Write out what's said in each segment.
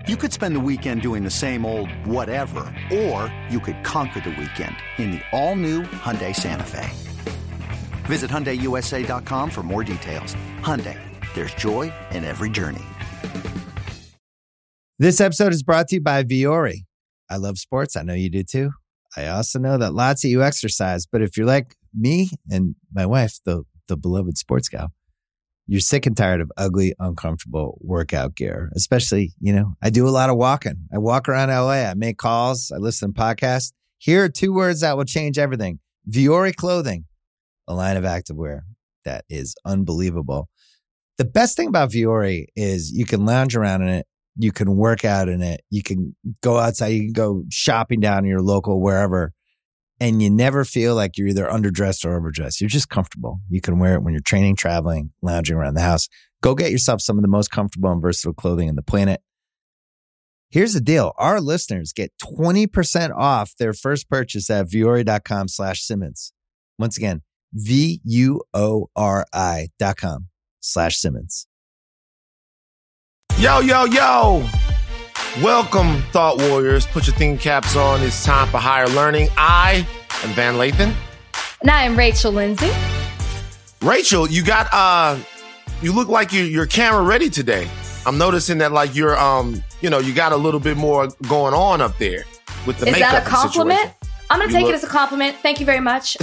You could spend the weekend doing the same old whatever, or you could conquer the weekend in the all-new Hyundai Santa Fe. Visit HyundaiUSA.com for more details. Hyundai, there's joy in every journey. This episode is brought to you by Vuori. I love sports. I know you do too. I also know that lots of you exercise, but if you're like me and my wife, the beloved sports gal, you're sick and tired of ugly, uncomfortable workout gear. Especially, I do a lot of walking. I walk around LA. I make calls. I listen to podcasts. Here are two words that will change everything. Vuori Clothing, a line of activewear that is unbelievable. The best thing about Vuori is you can lounge around in it. You can work out in it. You can go outside. You can go shopping down in your local wherever. And you never feel like you're either underdressed or overdressed. You're just comfortable. You can wear it when you're training, traveling, lounging around the house. Go get yourself some of the most comfortable and versatile clothing on the planet. Here's the deal. Our listeners get 20% off their first purchase at Vuori.com/Simmons. Once again, Vuori.com/Simmons. Yo, yo, yo. Welcome, Thought Warriors. Put your thinking caps on. It's time for higher learning. I am Van Lathan. And I am Rachel Lindsay. Rachel, you got you look like you're camera ready today. I'm noticing that like you're you got a little bit more going on up there with the makeup. Is that a compliment? Situation. I'm gonna take it as a compliment. Thank you very much.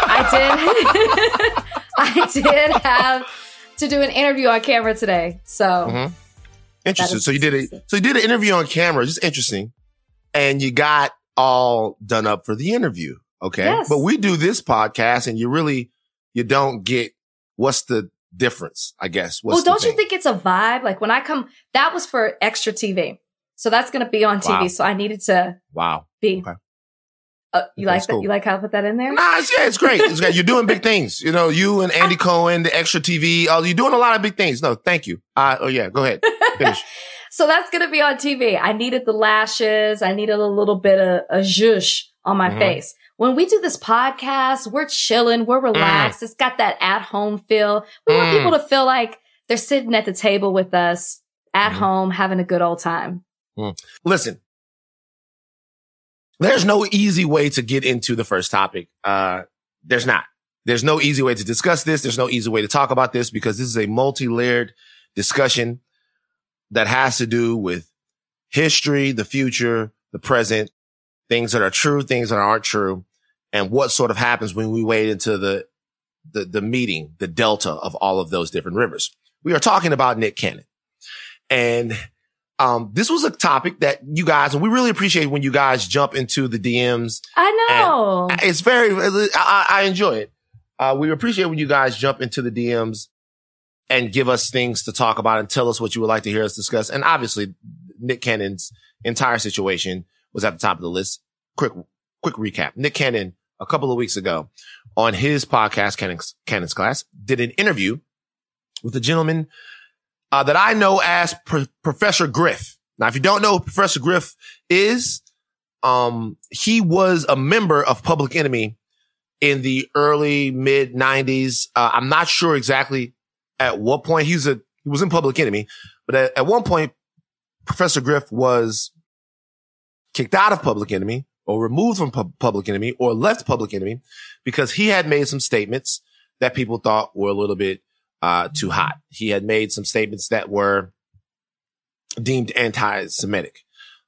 I did have to do an interview on camera today. So mm-hmm. Interesting. So you did an interview on camera. Just interesting. And you got all done up for the interview. Okay. Yes. But we do this podcast and you don't get what's the difference, I guess. Don't you think it's a vibe? Like when I come, that was for extra TV. So that's going to be on TV. Wow. So I needed to be. Okay. You like that? Cool. You like how I put that in there? Nah, it's great. It's great. You're doing big things. You and Andy Cohen, the extra TV. You're doing a lot of big things. No, thank you. Go ahead. Finish. So that's going to be on TV. I needed the lashes. I needed a little bit of a zhuzh on my face. When we do this podcast, we're chilling. We're relaxed. It's got that at-home feel. We want people to feel like they're sitting at the table with us at home, having a good old time. Listen. There's no easy way to get into the first topic. There's not. There's no easy way to discuss this. There's no easy way to talk about this because this is a multi-layered discussion that has to do with history, the future, the present, things that are true, things that aren't true, and what sort of happens when we wade into the meeting, the delta of all of those different rivers. We are talking about Nick Cannon. And this was a topic that you guys, and we really appreciate when you guys jump into the DMs. I know. It's I enjoy it. We appreciate when you guys jump into the DMs and give us things to talk about and tell us what you would like to hear us discuss. And obviously, Nick Cannon's entire situation was at the top of the list. Quick recap. Nick Cannon, a couple of weeks ago on his podcast, Cannon's Class, did an interview with a gentleman that I know as Professor Griff. Now, if you don't know who Professor Griff is, he was a member of Public Enemy in the early mid 90s. I'm not sure exactly at what point he was in Public Enemy, but at one point, Professor Griff was kicked out of Public Enemy or removed from Public Enemy or left Public Enemy because he had made some statements that people thought were a little bit too hot. He had made some statements that were deemed anti-Semitic.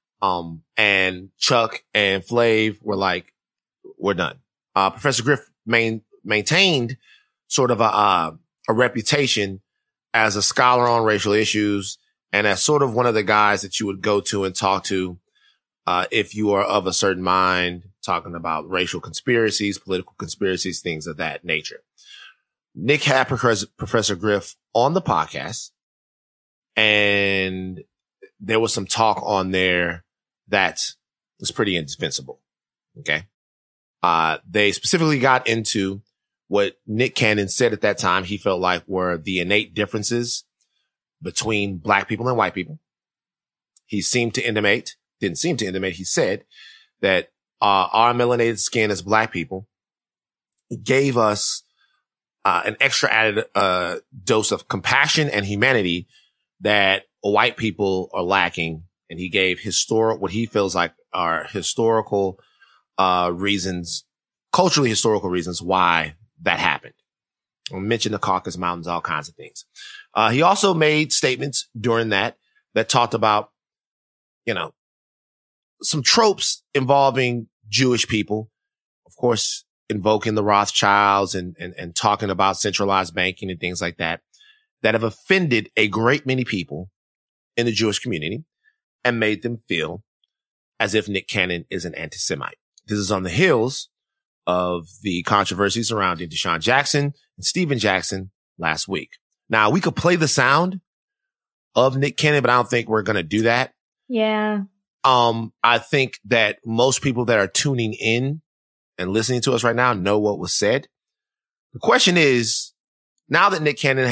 And Chuck and Flav were like, we're done. Professor Griff maintained sort of a reputation as a scholar on racial issues and as sort of one of the guys that you would go to and talk to, if you are of a certain mind, talking about racial conspiracies, political conspiracies, things of that nature. Nick had Professor Griff on the podcast, and there was some talk on there that was pretty indispensable. Okay. They specifically got into what Nick Cannon said at that time he felt like were the innate differences between black people and white people. He didn't seem to intimate, he said that our melanated skin as black people gave us an extra added dose of compassion and humanity that white people are lacking And he gave what he feels like are historical reasons, culturally historical reasons why that happened. I mentioned the Caucasus Mountains, all kinds of things. He also made statements during that talked about, some tropes involving Jewish people, of course, invoking the Rothschilds and talking about centralized banking and things like that have offended a great many people in the Jewish community and made them feel as if Nick Cannon is an anti-Semite. This is on the heels of the controversy surrounding Deshaun Jackson and Steven Jackson last week. Now, we could play the sound of Nick Cannon, but I don't think we're going to do that. Yeah. I think that most people that are tuning in and listening to us right now know what was said. The question is, now that Nick Cannon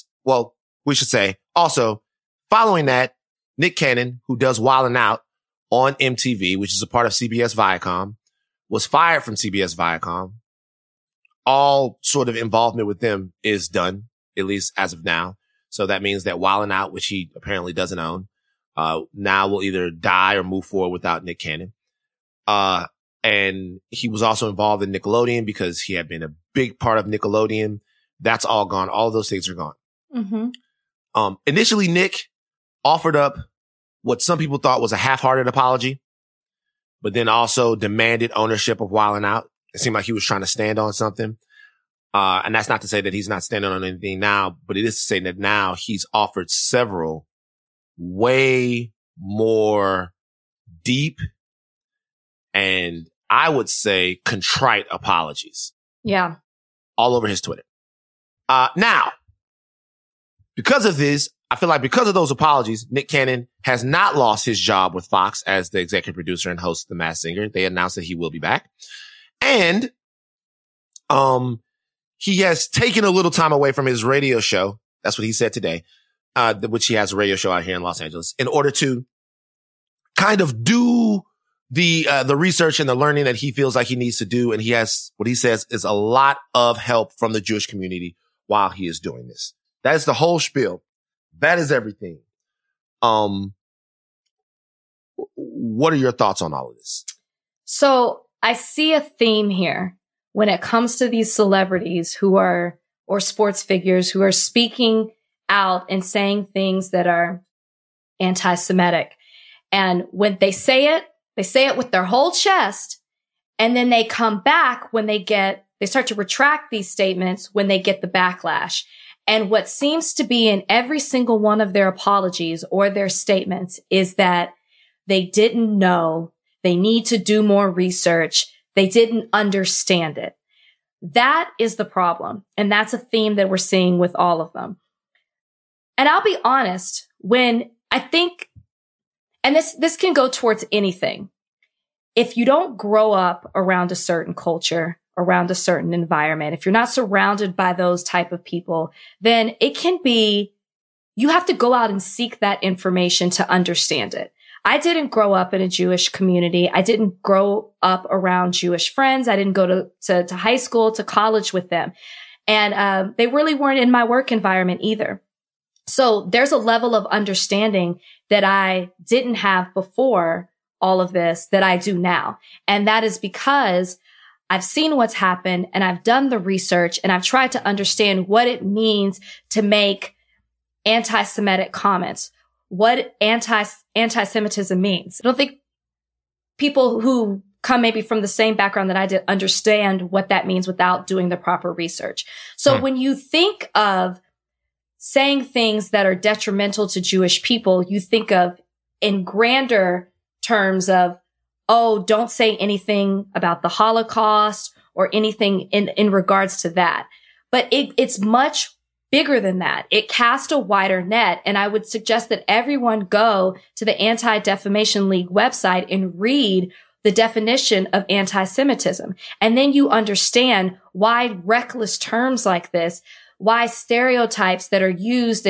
also following that, Nick Cannon, who does Wildin' Out on MTV, which is a part of CBS Viacom, was fired from CBS Viacom. All sort of involvement with them is done, at least as of now. So that means that Wildin' Out, which he apparently doesn't own, now will either die or move forward without Nick Cannon. And he was also involved in Nickelodeon because he had been a big part of Nickelodeon. That's all gone. All of those things are gone. Mm-hmm. Initially, Nick offered up what some people thought was a half-hearted apology, but then also demanded ownership of Wildin' Out. It seemed like he was trying to stand on something. And that's not to say that he's not standing on anything now, but it is to say that now he's offered several way more deep and I would say contrite apologies. Yeah. All over his Twitter. Now, because of this, I feel like because of those apologies, Nick Cannon has not lost his job with Fox as the executive producer and host of The Masked Singer. They announced that he will be back. And, he has taken a little time away from his radio show. That's what he said today, which he has a radio show out here in Los Angeles in order to kind of do the research and the learning that he feels like he needs to do. And he has what he says is a lot of help from the Jewish community while he is doing this. That is the whole spiel. That is everything. What are your thoughts on all of this? So I see a theme here when it comes to these celebrities or sports figures who are speaking out and saying things that are anti-Semitic. And when they say it with their whole chest. And then they come back when they start to retract these statements when they get the backlash. And what seems to be in every single one of their apologies or their statements is that they didn't know, they need to do more research, they didn't understand it. That is the problem. And that's a theme that we're seeing with all of them. And I'll be honest, when I think, and this can go towards anything. If you don't grow up around a certain culture, around a certain environment, if you're not surrounded by those type of people, then it can be, you have to go out and seek that information to understand it. I didn't grow up in a Jewish community. I didn't grow up around Jewish friends. I didn't go to high school, to college with them. And they really weren't in my work environment either. So there's a level of understanding that I didn't have before all of this that I do now. And that is because I've seen what's happened and I've done the research and I've tried to understand what it means to make anti-Semitic comments, what anti-Semitism means. I don't think people who come maybe from the same background that I did understand what that means without doing the proper research. So when you think of saying things that are detrimental to Jewish people, you think of in grander terms of, oh, don't say anything about the Holocaust or anything in regards to that. But it's much bigger than that. It casts a wider net. And I would suggest that everyone go to the Anti-Defamation League website and read the definition of anti-Semitism. And then you understand why reckless terms like this, why stereotypes that are used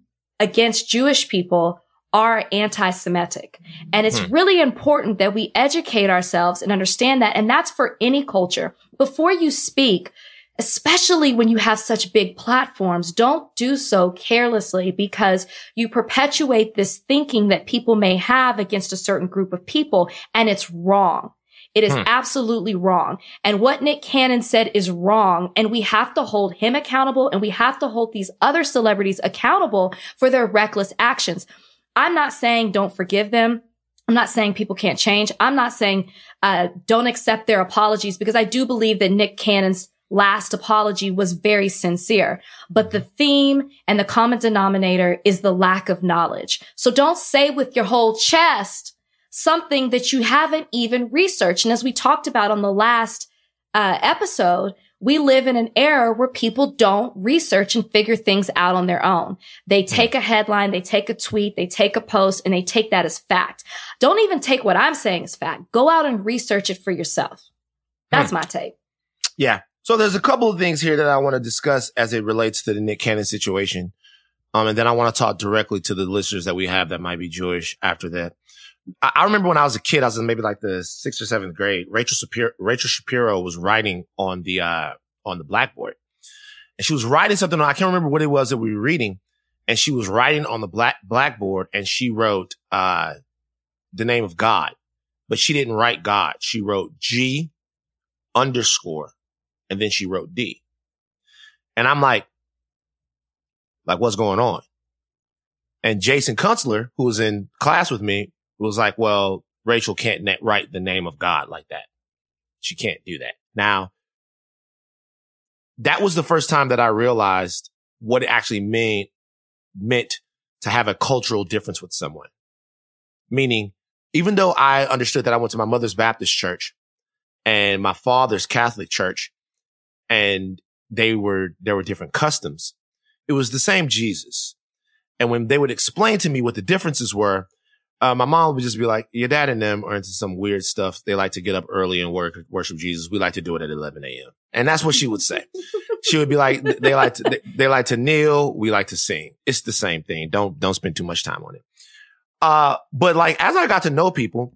against Jewish people are anti-Semitic. And it's really important that we educate ourselves and understand that. And that's for any culture. Before you speak, especially when you have such big platforms, don't do so carelessly, because you perpetuate this thinking that people may have against a certain group of people, and it's wrong. It is absolutely wrong. And what Nick Cannon said is wrong. And we have to hold him accountable, and we have to hold these other celebrities accountable for their reckless actions. I'm not saying don't forgive them. I'm not saying people can't change. I'm not saying don't accept their apologies, because I do believe that Nick Cannon's last apology was very sincere. But the theme and the common denominator is the lack of knowledge. So don't say with your whole chest something that you haven't even researched. And as we talked about on the last episode, we live in an era where people don't research and figure things out on their own. They take a headline, they take a tweet, they take a post, and they take that as fact. Don't even take what I'm saying as fact. Go out and research it for yourself. That's my take. Yeah. So there's a couple of things here that I want to discuss as it relates to the Nick Cannon situation. And then I want to talk directly to the listeners that we have that might be Jewish after that. I remember when I was a kid, I was in maybe like the 6th or 7th grade. Rachel Shapiro was writing on the blackboard, and she was writing something. I can't remember what it was that we were reading, and she was writing on the blackboard, and she wrote the name of God, but she didn't write God. She wrote G_, and then she wrote D. And I'm like, what's going on? And Jason Kunstler, who was in class with me, was like, well, Rachel can't write the name of God like that. She can't do that. Now, that was the first time that I realized what it actually meant to have a cultural difference with someone. Meaning, even though I understood that I went to my mother's Baptist church and my father's Catholic church, and there were different customs, it was the same Jesus. And when they would explain to me what the differences were, my mom would just be like, your dad and them are into some weird stuff. They like to get up early and worship Jesus. We like to do it at 11 a.m. And that's what she would say. She would be like, they like to kneel. We like to sing. It's the same thing. Don't spend too much time on it. But like, as I got to know people,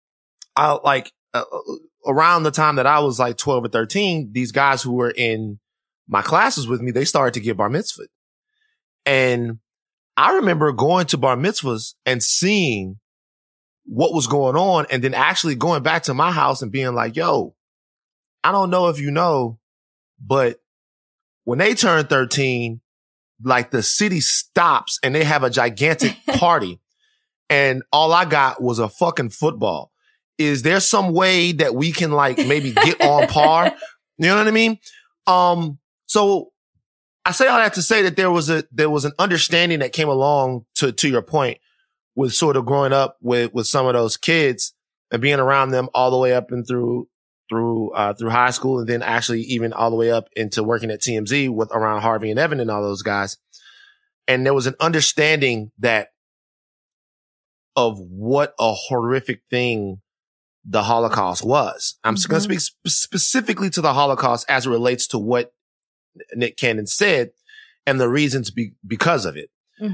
around the time that I was like 12 or 13, these guys who were in my classes with me, they started to get bar mitzvah. And I remember going to bar mitzvahs and seeing what was going on, and then actually going back to my house and being like, yo, I don't know if you know, but when they turn 13, like the city stops and they have a gigantic party, and all I got was a fucking football. Is there some way that we can like maybe get on par? You know what I mean? So I say all that to say that there was an understanding that came along to your point with sort of growing up with some of those kids and being around them all the way up and through high school, and then actually even all the way up into working at TMZ around Harvey and Evan and all those guys. And there was an understanding of what a horrific thing the Holocaust was. I'm going to speak specifically to the Holocaust as it relates to what Nick Cannon said and the reasons because of it.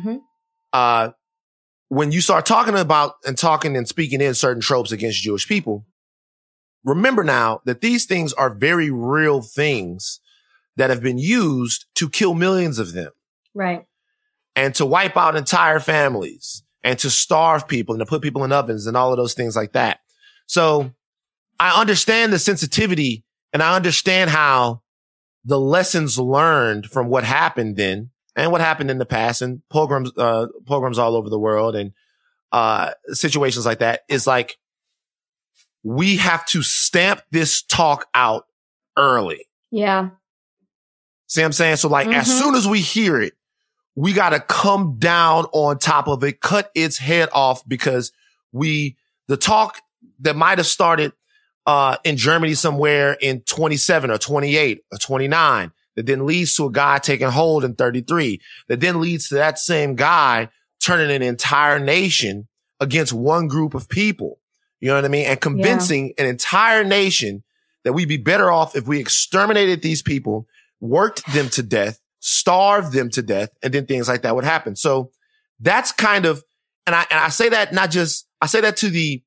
When you start talking about and speaking in certain tropes against Jewish people, remember now that these things are very real things that have been used to kill millions of them. Right. And to wipe out entire families and to starve people and to put people in ovens and all of those things like that. So I understand the sensitivity, and I understand how the lessons learned from what happened then and what happened in the past and pogroms all over the world and situations like that is like, we have to stamp this talk out early. Yeah. See what I'm saying? So like, as soon as we hear it, we got to come down on top of it, cut its head off, because the talk that might have started in Germany somewhere in 27 or 28 or 29, that then leads to a guy taking hold in 33, that then leads to that same guy turning an entire nation against one group of people. You know what I mean? And convincing an entire nation that we'd be better off if we exterminated these people, worked them to death, starved them to death, and then things like that would happen. So that's kind of, and I say that I say that to the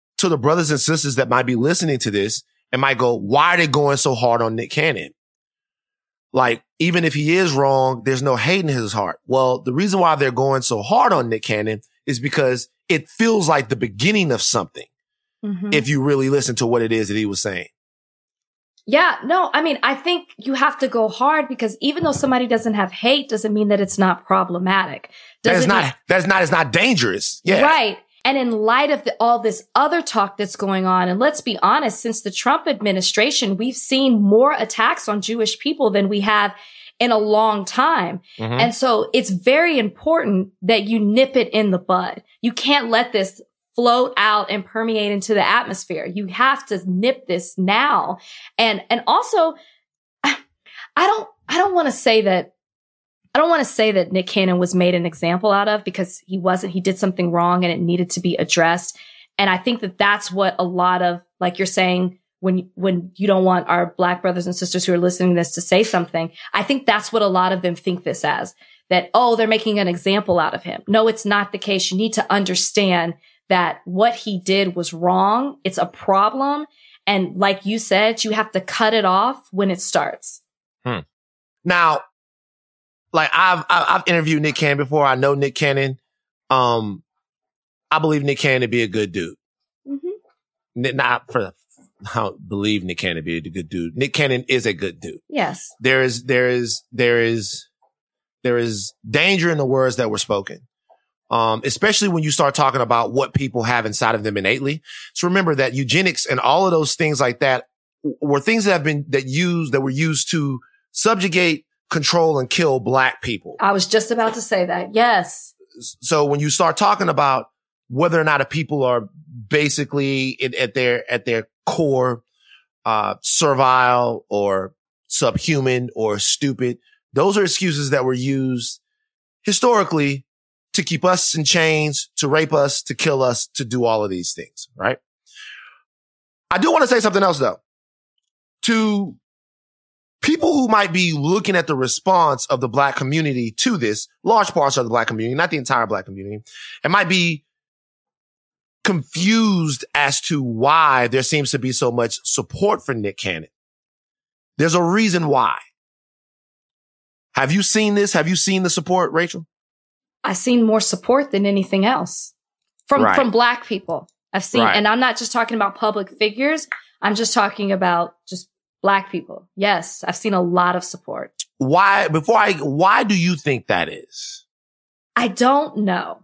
brothers and sisters that might be listening to this and might go, why are they going so hard on Nick Cannon? like, even if he is wrong, there's no hate in his heart. Well, the reason why they're going so hard on Nick Cannon is because it feels like the beginning of something. Mm-hmm. If you really listen to what it is that he was saying. Yeah, no, I mean, I think you have to go hard because even though somebody doesn't have hate doesn't mean that it's not problematic. It's not dangerous. Yeah. Right. And in light of all this other talk that's going on, and let's be honest, since the Trump administration, we've seen more attacks on Jewish people than we have in a long time. Mm-hmm. And so it's very important that you nip it in the bud. You can't let this float out and permeate into the atmosphere. You have to nip this now. And also, I don't want to say that Nick Cannon was made an example out of, because he wasn't. He did something wrong and it needed to be addressed. And I think that that's what a lot of, like you're saying, when you don't want our Black brothers and sisters who are listening to this to say something, I think that's what a lot of them think this as, that, oh, they're making an example out of him. No, it's not the case. You need to understand that what he did was wrong. It's a problem. And like you said, you have to cut it off when it starts. Now, like I've interviewed Nick Cannon before. I know Nick Cannon. I believe Nick Cannon to be a good dude. Mm-hmm. I don't believe Nick Cannon to be a good dude. Nick Cannon is a good dude. Yes. There is danger in the words that were spoken. Especially when you start talking about what people have inside of them innately. So remember that eugenics and all of those things like that were things that were used to subjugate, control, and kill Black people. I was just about to say that. Yes. So when you start talking about whether or not a people are basically at their core, servile or subhuman or stupid, those are excuses that were used historically to keep us in chains, to rape us, to kill us, to do all of these things, right? I do want to say something else, though. To people who might be looking at the response of the Black community to this, large parts of the Black community, not the entire Black community, and might be confused as to why there seems to be so much support for Nick Cannon. There's a reason why. Have you seen this? Have you seen the support, Rachel? I've seen more support than anything else from Black people. I've seen, and I'm not just talking about public figures. I'm just talking about just Black people. Yes, I've seen a lot of support. Why do you think that is? I don't know.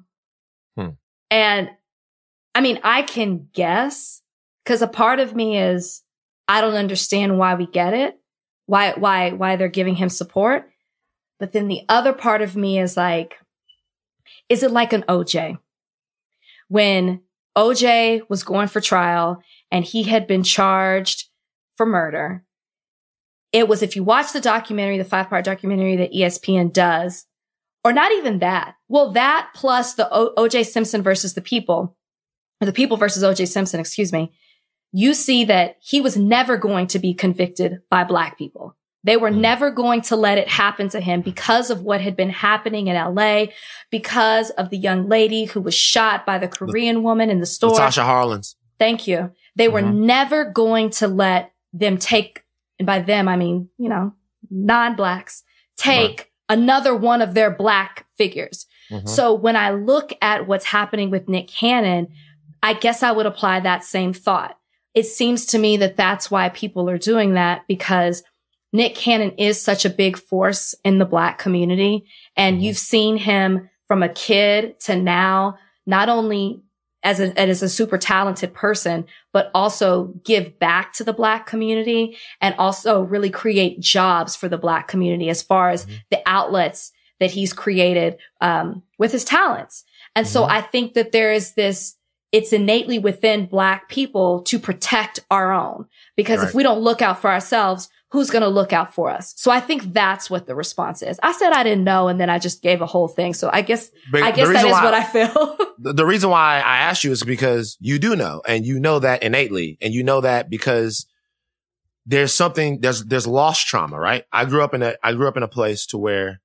And I mean, I can guess, because a part of me is, I don't understand why we get it, why they're giving him support. But then the other part of me is like, is it like an OJ? When OJ was going for trial and he had been charged for murder, it was, if you watch the documentary, the 5-part documentary that ESPN does, or not even that, well, that plus the OJ Simpson versus the people, or the people versus OJ Simpson, excuse me, you see that he was never going to be convicted by Black people. They were never going to let it happen to him because of what had been happening in LA, because of the young lady who was shot by the Korean woman in the store. Natasha Harlins. Thank you. They were never going to let them take, and by them, I mean, non-Blacks, take another one of their Black figures. So when I look at what's happening with Nick Cannon, I guess I would apply that same thought. It seems to me that that's why people are doing that, because Nick Cannon is such a big force in the Black community. And you've seen him from a kid to now, not only as a super talented person, but also give back to the Black community and also really create jobs for the Black community as far as the outlets that he's created with his talents. And so I think that there is this, it's innately within Black people to protect our own, because if we don't look out for ourselves, who's going to look out for us? So I think that's what the response is. I said I didn't know, and then I just gave a whole thing. So I guess that is what I feel. The reason why I asked you is because you do know, and you know that innately, and you know that because there's lost trauma, right? I grew up in a place to where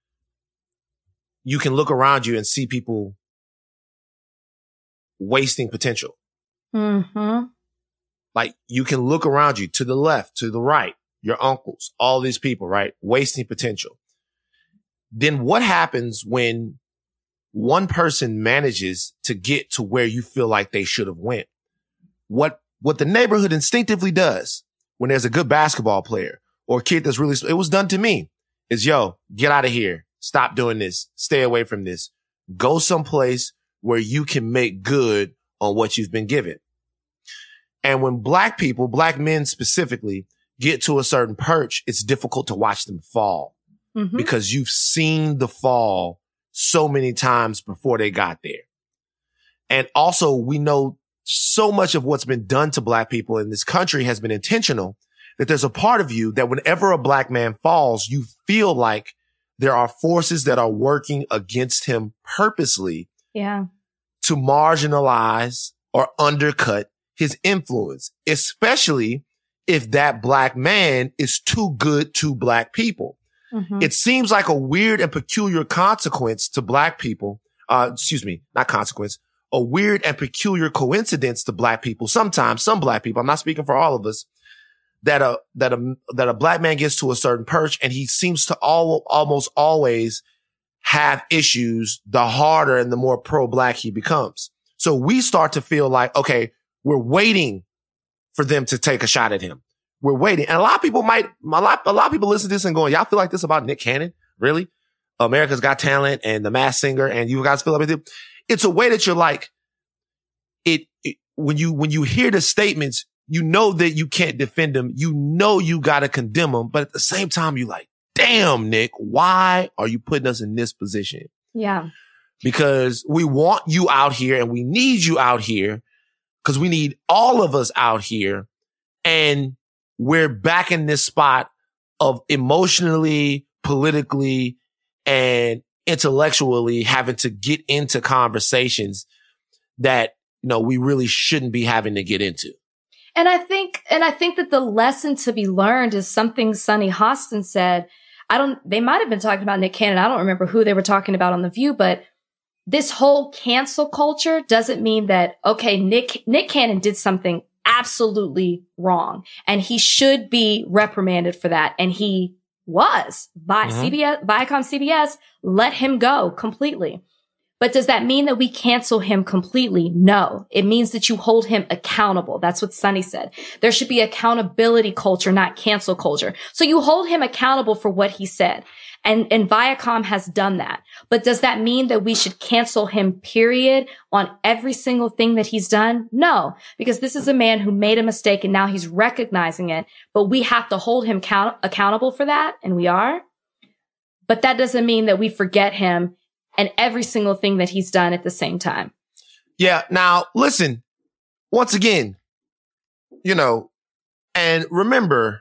you can look around you and see people wasting potential. Like, you can look around you to the left, to the right, your uncles, all these people, right? Wasting potential. Then what happens when one person manages to get to where you feel like they should have went? What the neighborhood instinctively does when there's a good basketball player or a kid that's really, it was done to me, is, yo, get out of here. Stop doing this. Stay away from this. Go someplace where you can make good on what you've been given. And when black people, black men specifically, get to a certain perch, it's difficult to watch them fall because you've seen the fall so many times before they got there. And also, we know so much of what's been done to black people in this country has been intentional, that there's a part of you that whenever a black man falls, you feel like there are forces that are working against him purposely to marginalize or undercut his influence, especially if that black man is too good to black people. It seems like a weird and peculiar consequence to black people. Not consequence, a weird and peculiar coincidence to black people. Sometimes, some black people, I'm not speaking for all of us, that a black man gets to a certain perch and he seems to almost always have issues the harder and the more pro-black he becomes. So we start to feel like, okay, we're waiting for them to take a shot at him. We're waiting. And a lot of people listen to this and going, y'all feel like this about Nick Cannon? Really? America's Got Talent and The Masked Singer, and you guys feel like it? It's a way that you're like, when you hear the statements, you know that you can't defend them. You know you got to condemn them. But at the same time, you're like, damn, Nick, why are you putting us in this position? Yeah. Because we want you out here and we need you out here because we need all of us out here. And we're back in this spot of emotionally, politically, and intellectually having to get into conversations that, we really shouldn't be having to get into. And I think that the lesson to be learned is something Sunny Hostin said. They might have been talking about Nick Cannon. I don't remember who they were talking about on The View, but this whole cancel culture doesn't mean that, okay, Nick Cannon did something absolutely wrong and he should be reprimanded for that. And he was. Viacom CBS let him go completely. But does that mean that we cancel him completely? No. It means that you hold him accountable. That's what Sunny said. There should be accountability culture, not cancel culture. So you hold him accountable for what he said. And Viacom has done that. But does that mean that we should cancel him, period, on every single thing that he's done? No, because this is a man who made a mistake and now he's recognizing it. But we have to hold him accountable for that. And we are. But that doesn't mean that we forget him and every single thing that he's done at the same time. Yeah. Now, listen, once again, and remember,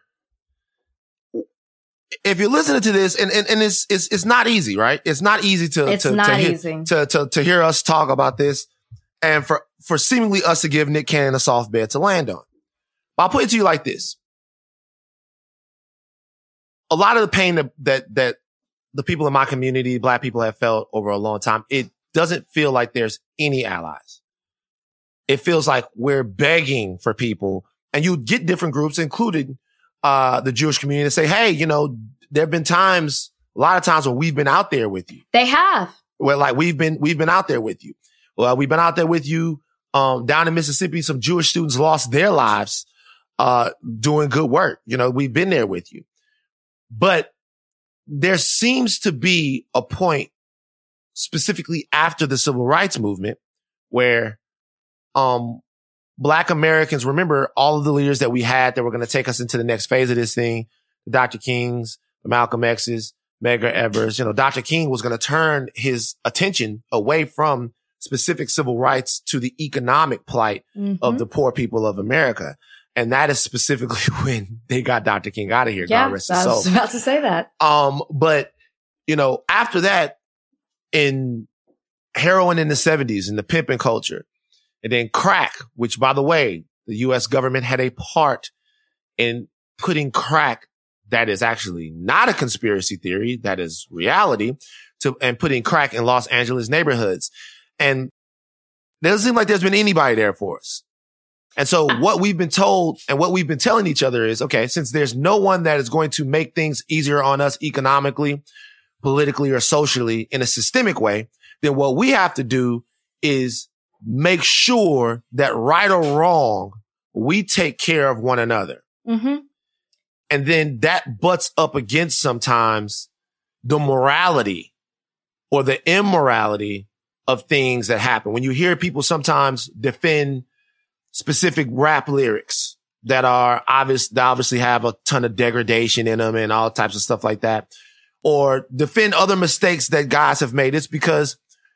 if you're listening to this, and it's not easy, right? It's not easy to hear us talk about this and for seemingly us to give Nick Cannon a soft bed to land on. But I'll put it to you like this. A lot of the pain that the people in my community, black people, have felt over a long time, it doesn't feel like there's any allies. It feels like we're begging for people, and you get different groups, including the Jewish community, to say, hey, there have been a lot of times when we've been out there with you. They have. Well, like we've been out there with you. Well, we've been out there with you. Down in Mississippi, some Jewish students lost their lives, doing good work. We've been there with you. But there seems to be a point, specifically after the civil rights movement, where, Black Americans, remember all of the leaders that we had that were going to take us into the next phase of this thing, the Dr. Kings, the Malcolm X's, Medgar Evers. Dr. King was going to turn his attention away from specific civil rights to the economic plight of the poor people of America. And that is specifically when they got Dr. King out of here. Yeah, God rest his soul. I was about to say that. But, after that, in heroin in the 70s and the pimping culture, and then crack, which, by the way, the U.S. government had a part in putting crack, that is actually not a conspiracy theory, that is reality, and putting crack in Los Angeles neighborhoods. And it doesn't seem like there's been anybody there for us. And so what we've been told and what we've been telling each other is, okay, since there's no one that is going to make things easier on us economically, politically, or socially in a systemic way, then what we have to do is make sure that right or wrong, we take care of one another. Mm-hmm. And then that butts up against sometimes the morality or the immorality of things that happen. When you hear people sometimes defend specific rap lyrics that are obviously have a ton of degradation in them and all types of stuff like that, or defend other mistakes that guys have made, it's because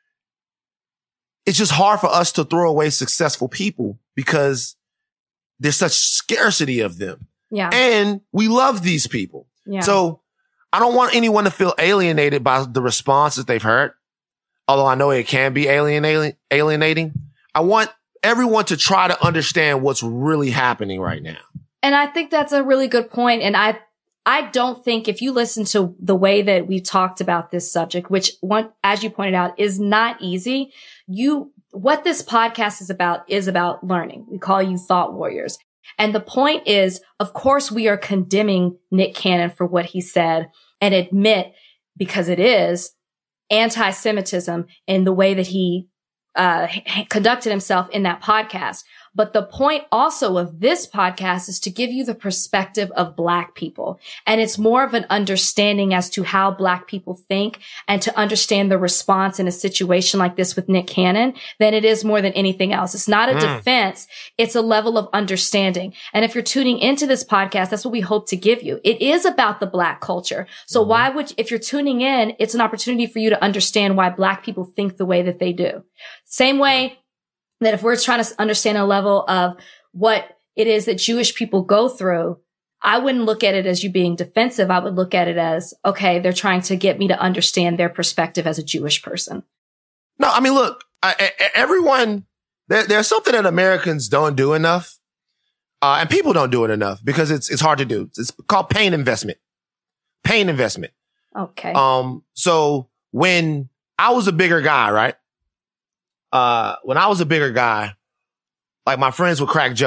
it's just hard for us to throw away successful people because there's such scarcity of them. Yeah. And we love these people. Yeah. So I don't want anyone to feel alienated by the responses they've heard, although I know it can be alienating. I want everyone to try to understand what's really happening right now. And I think that's a really good point. And I don't think if you listen to the way that we talked about this subject, which as you pointed out, is not easy. What this podcast is about learning. We call you thought warriors. And the point is, of course, we are condemning Nick Cannon for what he said and admit, because it is anti-Semitism in the way that he conducted himself in that podcast. But the point also of this podcast is to give you the perspective of Black people. And it's more of an understanding as to how Black people think and to understand the response in a situation like this with Nick Cannon than it is more than anything else. It's not a defense. It's a level of understanding. And if you're tuning into this podcast, that's what we hope to give you. It is about the Black culture. So if you're tuning in, it's an opportunity for you to understand why Black people think the way that they do. Same way that if we're trying to understand a level of what it is that Jewish people go through, I wouldn't look at it as you being defensive. I would look at it as, okay, they're trying to get me to understand their perspective as a Jewish person. No, I mean, look, everyone, there's something that Americans don't do enough, and people don't do it enough because it's hard to do. It's called pain investment. Pain investment. Okay. So when I was a bigger guy, right? When I was a bigger guy, like my friends would crack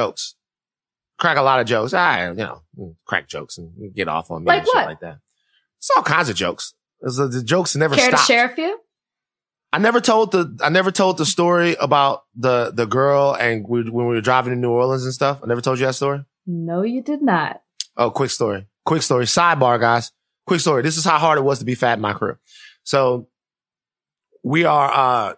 a lot of jokes. Crack jokes and get off on me like and shit what? like that. It's all kinds of jokes. The jokes never Care stopped. to share a few? I never told the story about the girl and when we were driving to New Orleans and stuff. I never told you that story. No, you did not. Oh, quick story. Sidebar, guys. Quick story. This is how hard it was to be fat in my career. So we are,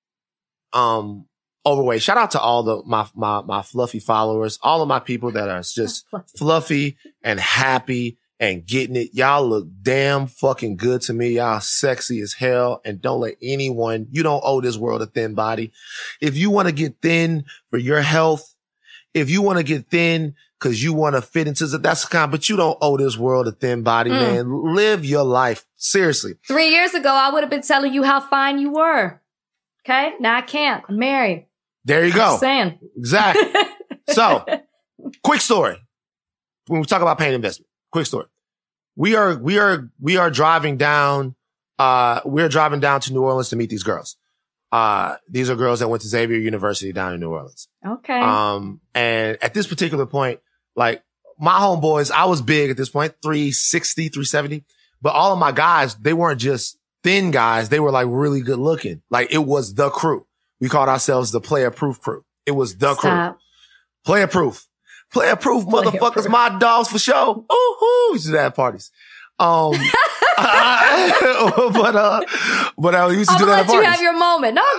overweight. Shout out to all my fluffy followers, all of my people that are just fluffy and happy and getting it. Y'all look damn fucking good to me. Y'all sexy as hell. And don't let you don't owe this world a thin body. If you want to get thin for your health, if you want to get thin because you want to fit into that's the kind, but you don't owe this world a thin body, man. Live your life. Seriously. 3 years ago, I would have been telling you how fine you were. Okay. Now I can't. I'm married. There you go. Just saying. Exactly. So, quick story. When we talk about pain investment, quick story. We are driving down, we're driving down to New Orleans to meet these girls. These are girls that went to Xavier University down in New Orleans. Okay. And at this particular point, like my homeboys, I was big at this point, 360, 370, but all of my guys, they weren't just thin guys. They were like really good looking. Like it was the crew. We called ourselves the Player Proof crew. It was the crew. Player Proof. Player Proof motherfuckers, my dogs for sure. Ooh, used to do that at parties. But I used to do that at parties. I'll let you have your moment. No,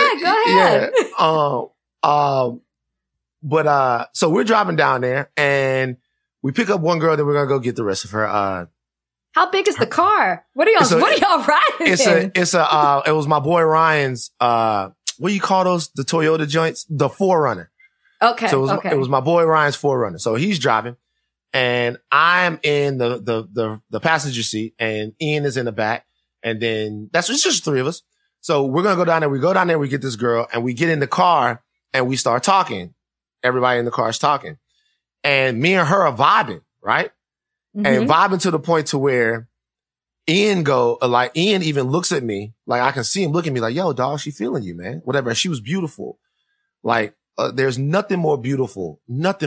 go ahead. Yeah. So we're driving down there and we pick up one girl, then we're going to go get the rest of her. How big is the car? What are y'all riding in? It was my boy Ryan's, what do you call those? The Toyota joints? The 4Runner. Okay. So it was my boy Ryan's 4Runner. So he's driving and I'm in the passenger seat and Ian is in the back. And then it's just three of us. So we're going to go down there. We go down there, we get this girl and we get in the car and we start talking. Everybody in the car is talking and me and her are vibing, right? Mm-hmm. And vibing to the point to where Ian even looks at me, like I can see him look at me like, yo, dog, she feeling you, man. Whatever. And she was beautiful. Like there's nothing more beautiful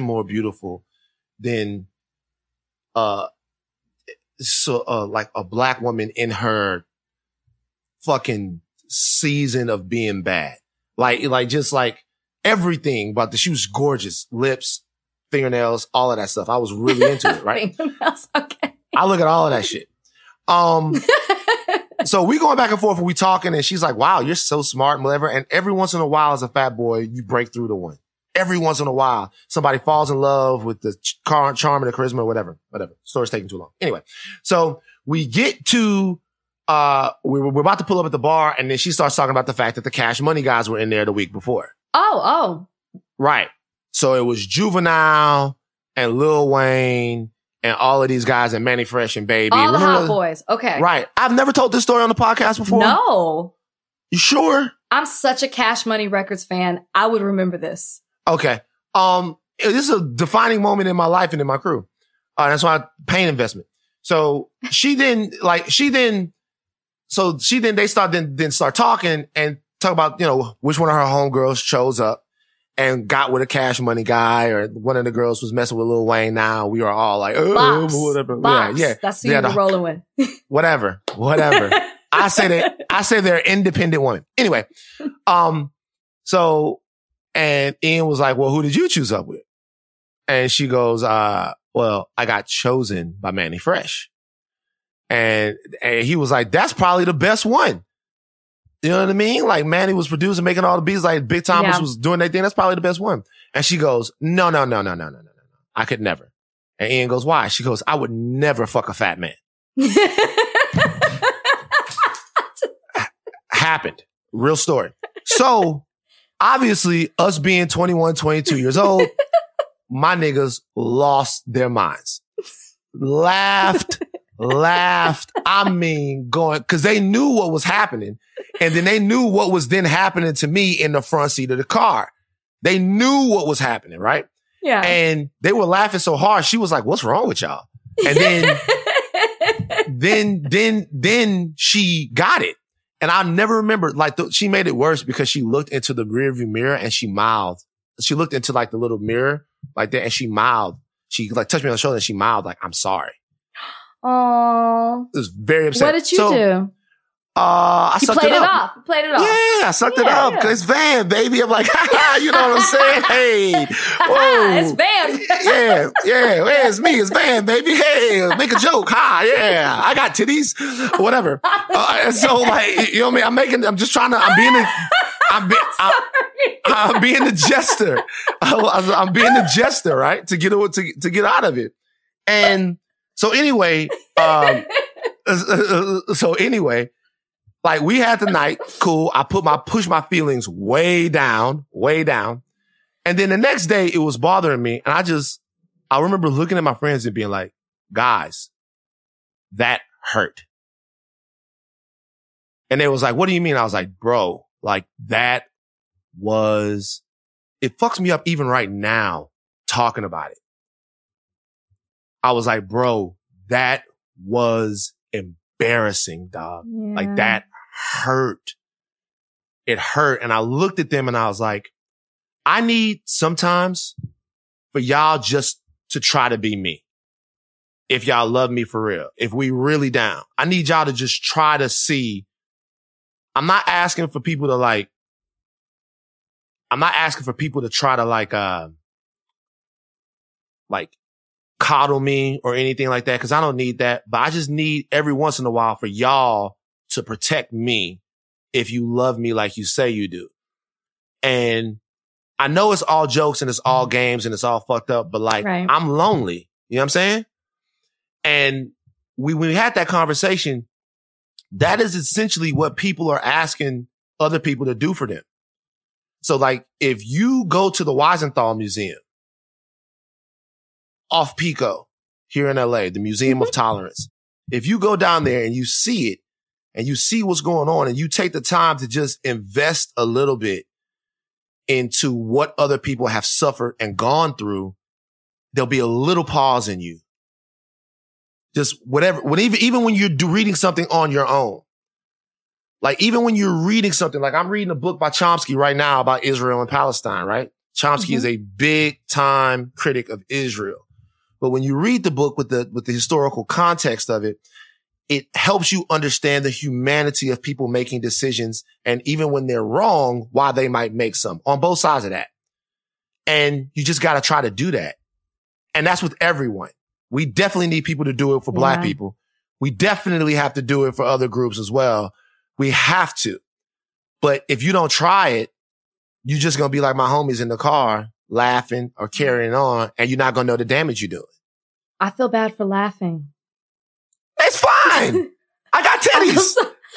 than, like a black woman in her fucking season of being bad. Like just like everything about she was gorgeous. Lips, fingernails, all of that stuff. I was really into it, right? Fingernails, okay. I look at all of that shit. So we going back and forth and we talking and she's like, wow, you're so smart and whatever. And every once in a while as a fat boy, you break through to one. Every once in a while, somebody falls in love with the charm and the charisma or whatever. Story's taking too long. Anyway, so we get to, we're about to pull up at the bar and then she starts talking about the fact that the Cash Money guys were in there the week before. Oh. Right. So it was Juvenile and Lil Wayne and all of these guys and Manny Fresh and Baby. All the hot boys. Okay. Right. I've never told this story on the podcast before. No. You sure? I'm such a Cash Money Records fan. I would remember this. Okay. This is a defining moment in my life and in my crew. That's why pain investment. So they start talking and talk about, which one of her homegirls chose up and got with a Cash Money guy, or one of the girls was messing with Lil Wayne. Now we are all like, whatever. Bops. Yeah. That's who you were rolling with. Whatever. I say they're independent women. Anyway. And Ian was like, well, who did you choose up with? And she goes, well, I got chosen by Manny Fresh. And he was like, that's probably the best one. You know what I mean? Like Manny was producing, making all the beats, like Big Thomas was doing that thing. That's probably the best one. And she goes, no. I could never. And Ian goes, why? She goes, I would never fuck a fat man. Happened. Real story. So obviously us being 21, 22 years old, my niggas lost their minds. Laughed. I mean, cause they knew what was happening. And then they knew what was then happening to me in the front seat of the car. They knew what was happening, right? Yeah. And they were laughing so hard. She was like, what's wrong with y'all? And then she got it. And I never remember, she made it worse because she looked into the rearview mirror and she mouthed. She looked into like the little mirror like that and she mouthed. She like touched me on the shoulder and she mouthed like, I'm sorry. Oh. It was very upsetting. What did you do? I sucked it up. You played it off. Yeah, I sucked it up. Cause it's Van, baby. I'm like, you know what I'm saying? Hey. Whoa. It's Van. Yeah. It's me. It's Van, baby. Hey, make a joke. Yeah. I got titties. Whatever. So like, you know what I mean? I'm being the jester. I'm being the jester, right? To get out of it. And so anyway, like we had the night, cool. I pushed my feelings way down. And then the next day it was bothering me. And I remember looking at my friends and being like, guys, that hurt. And they was like, what do you mean? I was like, bro, like it fucks me up even right now talking about it. I was like, bro, that was embarrassing, dog. Yeah. Like that hurt. It hurt. And I looked at them and I was like, I need sometimes for y'all just to try to be me. If y'all love me for real, if we really down, I need y'all to just try to see. I'm not asking for people to try to like coddle me or anything like that. Cause I don't need that, but I just need every once in a while for y'all to protect me if you love me like you say you do. And I know it's all jokes and it's all games and it's all fucked up, but like, right. I'm lonely. You know what I'm saying? And when we had that conversation, that is essentially what people are asking other people to do for them. So like, if you go to the Weisenthal Museum off Pico here in LA, the Museum of Tolerance, if you go down there and you see it and you see what's going on and you take the time to just invest a little bit into what other people have suffered and gone through, there'll be a little pause in you. Just whatever, even when you're reading something on your own, like even when you're reading something, like I'm reading a book by Chomsky right now about Israel and Palestine, right? Chomsky is a big time critic of Israel. But when you read the book with the historical context of it, it helps you understand the humanity of people making decisions. And even when they're wrong, why they might make some on both sides of that. And you just got to try to do that. And that's with everyone. We definitely need people to do it for Black people. We definitely have to do it for other groups as well. We have to. But if you don't try it, you're just going to be like my homies in the car laughing or carrying on, and you're not going to know the damage you're doing. I feel bad for laughing. It's fine. I got titties.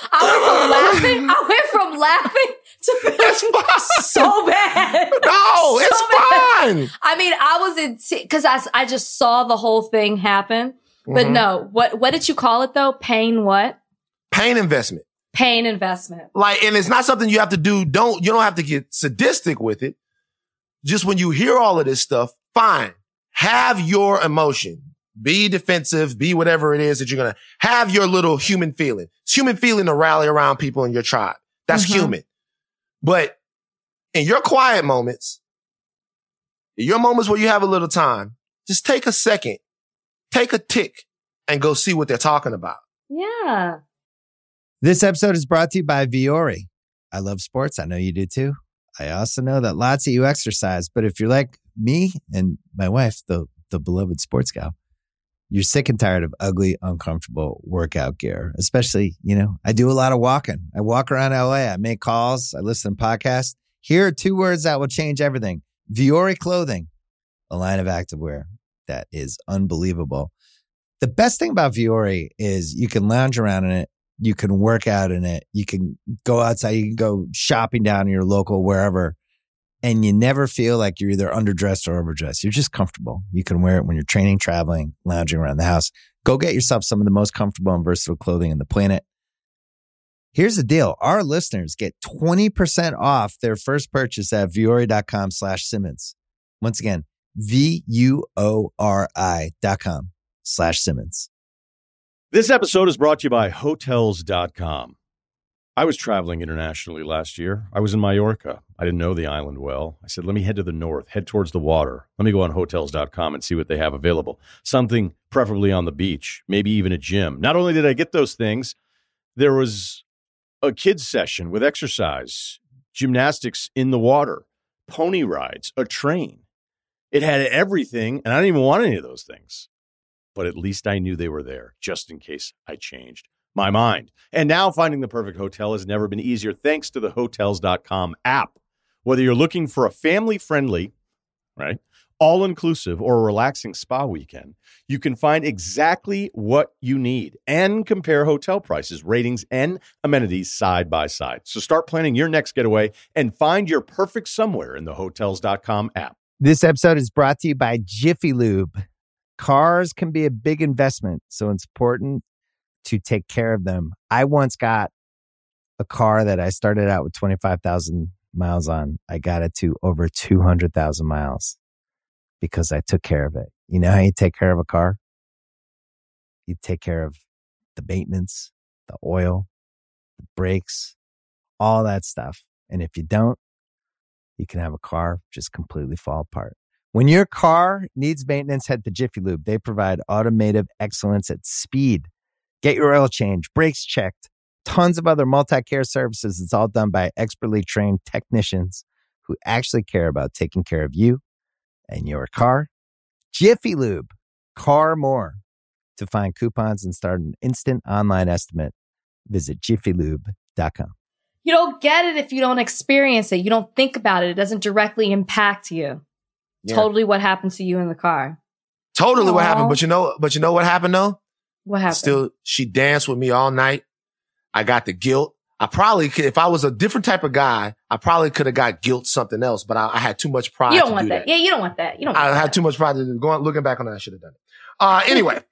I went from laughing to feeling so bad. No, it's fine. I mean, I was in because I just saw the whole thing happen. But no, what did you call it though? Pain what? Pain investment. Pain investment. Like, and it's not something you have to do. You don't have to get sadistic with it. Just when you hear all of this stuff, fine. Have your emotion. Be defensive, be whatever it is that you're going to have your little human feeling. It's human feeling to rally around people in your tribe. That's human. But in your quiet moments, in your moments where you have a little time, just take a second, take a tick and go see what they're talking about. Yeah. This episode is brought to you by Vuori. I love sports. I know you do too. I also know that lots of you exercise, but if you're like me and my wife, the beloved sports gal, you're sick and tired of ugly, uncomfortable workout gear. Especially, I do a lot of walking. I walk around LA. I make calls. I listen to podcasts. Here are 2 words that will change everything. Vuori Clothing, a line of activewear that is unbelievable. The best thing about Vuori is you can lounge around in it. You can work out in it. You can go outside. You can go shopping down in your local wherever. And you never feel like you're either underdressed or overdressed. You're just comfortable. You can wear it when you're training, traveling, lounging around the house. Go get yourself some of the most comfortable and versatile clothing on the planet. Here's the deal. Our listeners get 20% off their first purchase at vuori.com/Simmons. Once again, VUORI.com/Simmons. This episode is brought to you by Hotels.com. I was traveling internationally last year. I was in Mallorca. I didn't know the island well. I said, let me head to the north, head towards the water. Let me go on Hotels.com and see what they have available. Something preferably on the beach, maybe even a gym. Not only did I get those things, there was a kids session with exercise, gymnastics in the water, pony rides, a train. It had everything, and I didn't even want any of those things. But at least I knew they were there, just in case I changed my mind. And now finding the perfect hotel has never been easier thanks to the Hotels.com app. Whether you're looking for a family-friendly, all-inclusive or a relaxing spa weekend, you can find exactly what you need and compare hotel prices, ratings, and amenities side by side. So start planning your next getaway and find your perfect somewhere in the Hotels.com app. This episode is brought to you by Jiffy Lube. Cars can be a big investment, so it's important to take care of them. I once got a car that I started out with 25,000 miles on. I got it to over 200,000 miles because I took care of it. You know how you take care of a car? You take care of the maintenance, the oil, the brakes, all that stuff. And if you don't, you can have a car just completely fall apart. When your car needs maintenance, head to Jiffy Lube. They provide automotive excellence at speed. Get your oil change, brakes checked, tons of other multi-care services. It's all done by expertly trained technicians who actually care about taking care of you and your car. Jiffy Lube, car more. To find coupons and start an instant online estimate, visit jiffylube.com. You don't get it if you don't experience it. You don't think about it. It doesn't directly impact you. Yeah. Totally what happened to you in the car. Totally what happened. But you know what happened though? What happened? Still, she danced with me all night. I got the guilt. I probably could, if I was a different type of guy, I probably could have got guilt something else, but I had too much pride. You don't want that. Yeah, you don't want that. I had too much pride to do. Looking back on that, I should have done it. Anyway,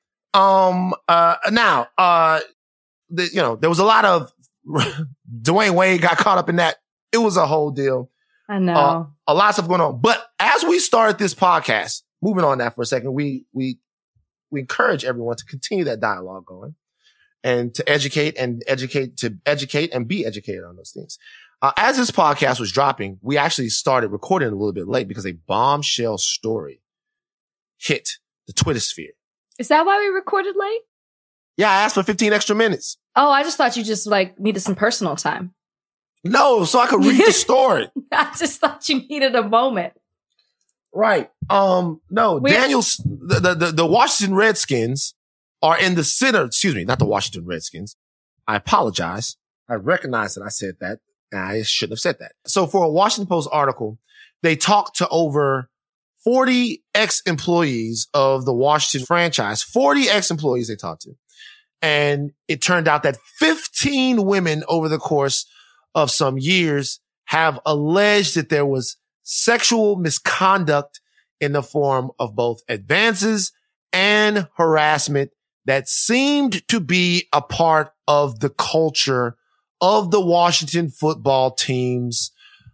there was a lot of Dwayne Wade got caught up in that. It was a whole deal. I know. A lot of stuff going on. But as we started this podcast, moving on that for a second, we encourage everyone to continue that dialogue going and to educate and be educated on those things. As this podcast was dropping, we actually started recording a little bit late because a bombshell story hit the Twitter sphere. Is that why we recorded late? Yeah, I asked for 15 extra minutes. Oh, I just thought you just needed some personal time. No, so I could read the story. I just thought you needed a moment. Right. No, Daniels, the Washington Redskins are in the center. Excuse me, not the Washington Redskins. I apologize. I recognize that I said that. And I shouldn't have said that. So for a Washington Post article, they talked to over 40 ex-employees of the Washington franchise, 40 ex-employees they talked to. And it turned out that 15 women over the course of some years have alleged that there was sexual misconduct in the form of both advances and harassment that seemed to be a part of the culture of the Washington football team's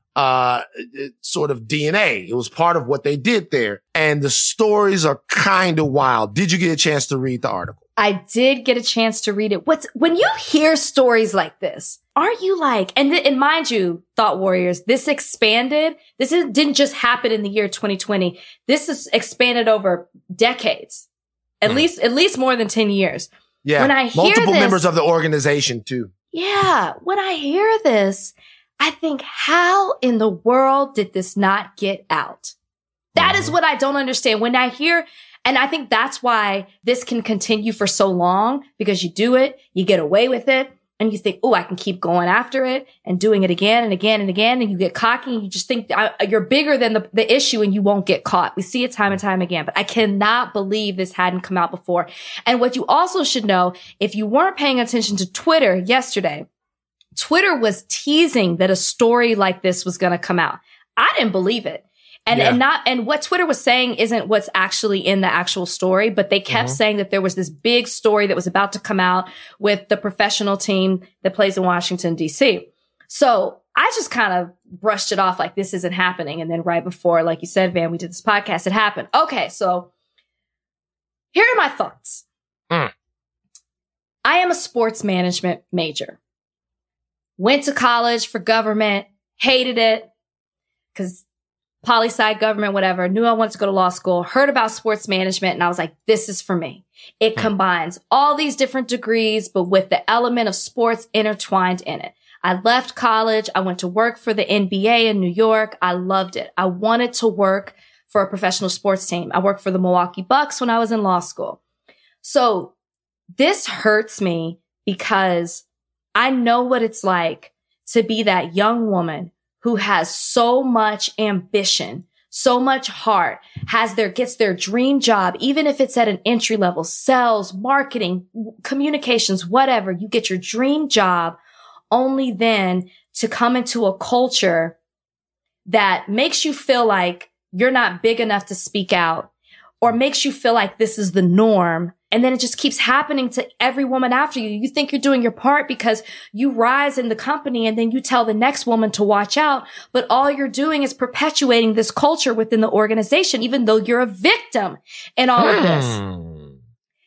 sort of DNA. It was part of what they did there. And the stories are kind of wild. Did you get a chance to read the article? I did get a chance to read it. When you hear stories like this, aren't you like, and mind you, Thought Warriors, this expanded. Didn't just happen in the year 2020. This is expanded over decades, at least more than 10 years. Yeah. When I hear multiple this, members of the organization too. Yeah. When I hear this, I think, how in the world did this not get out? That is what I don't understand. When I hear, and I think that's why this can continue for so long, because you do it, you get away with it, and you think, oh, I can keep going after it and doing it again and again and again. And you get cocky and you just think you're bigger than the issue and you won't get caught. We see it time and time again, but I cannot believe this hadn't come out before. And what you also should know, if you weren't paying attention to Twitter yesterday, Twitter was teasing that a story like this was going to come out. I didn't believe it. And what Twitter was saying isn't what's actually in the actual story, but they kept saying that there was this big story that was about to come out with the professional team that plays in Washington, D.C. So I just kind of brushed it off like this isn't happening. And then right before, like you said, Van, we did this podcast, it happened. Okay. So here are my thoughts. I am a sports management major. Went to college for government, hated it because poli-sci, government, whatever, knew I wanted to go to law school, heard about sports management, and I was like, this is for me. It combines all these different degrees, but with the element of sports intertwined in it. I left college. I went to work for the NBA in New York. I loved it. I wanted to work for a professional sports team. I worked for the Milwaukee Bucks when I was in law school. So this hurts me because I know what it's like to be that young woman who has so much ambition, so much heart, gets their dream job, even if it's at an entry level, sales, marketing, communications, whatever. You get your dream job only then to come into a culture that makes you feel like you're not big enough to speak out or makes you feel like this is the norm. And then it just keeps happening to every woman after you. You think you're doing your part because you rise in the company and then you tell the next woman to watch out. But all you're doing is perpetuating this culture within the organization, even though you're a victim in all of this.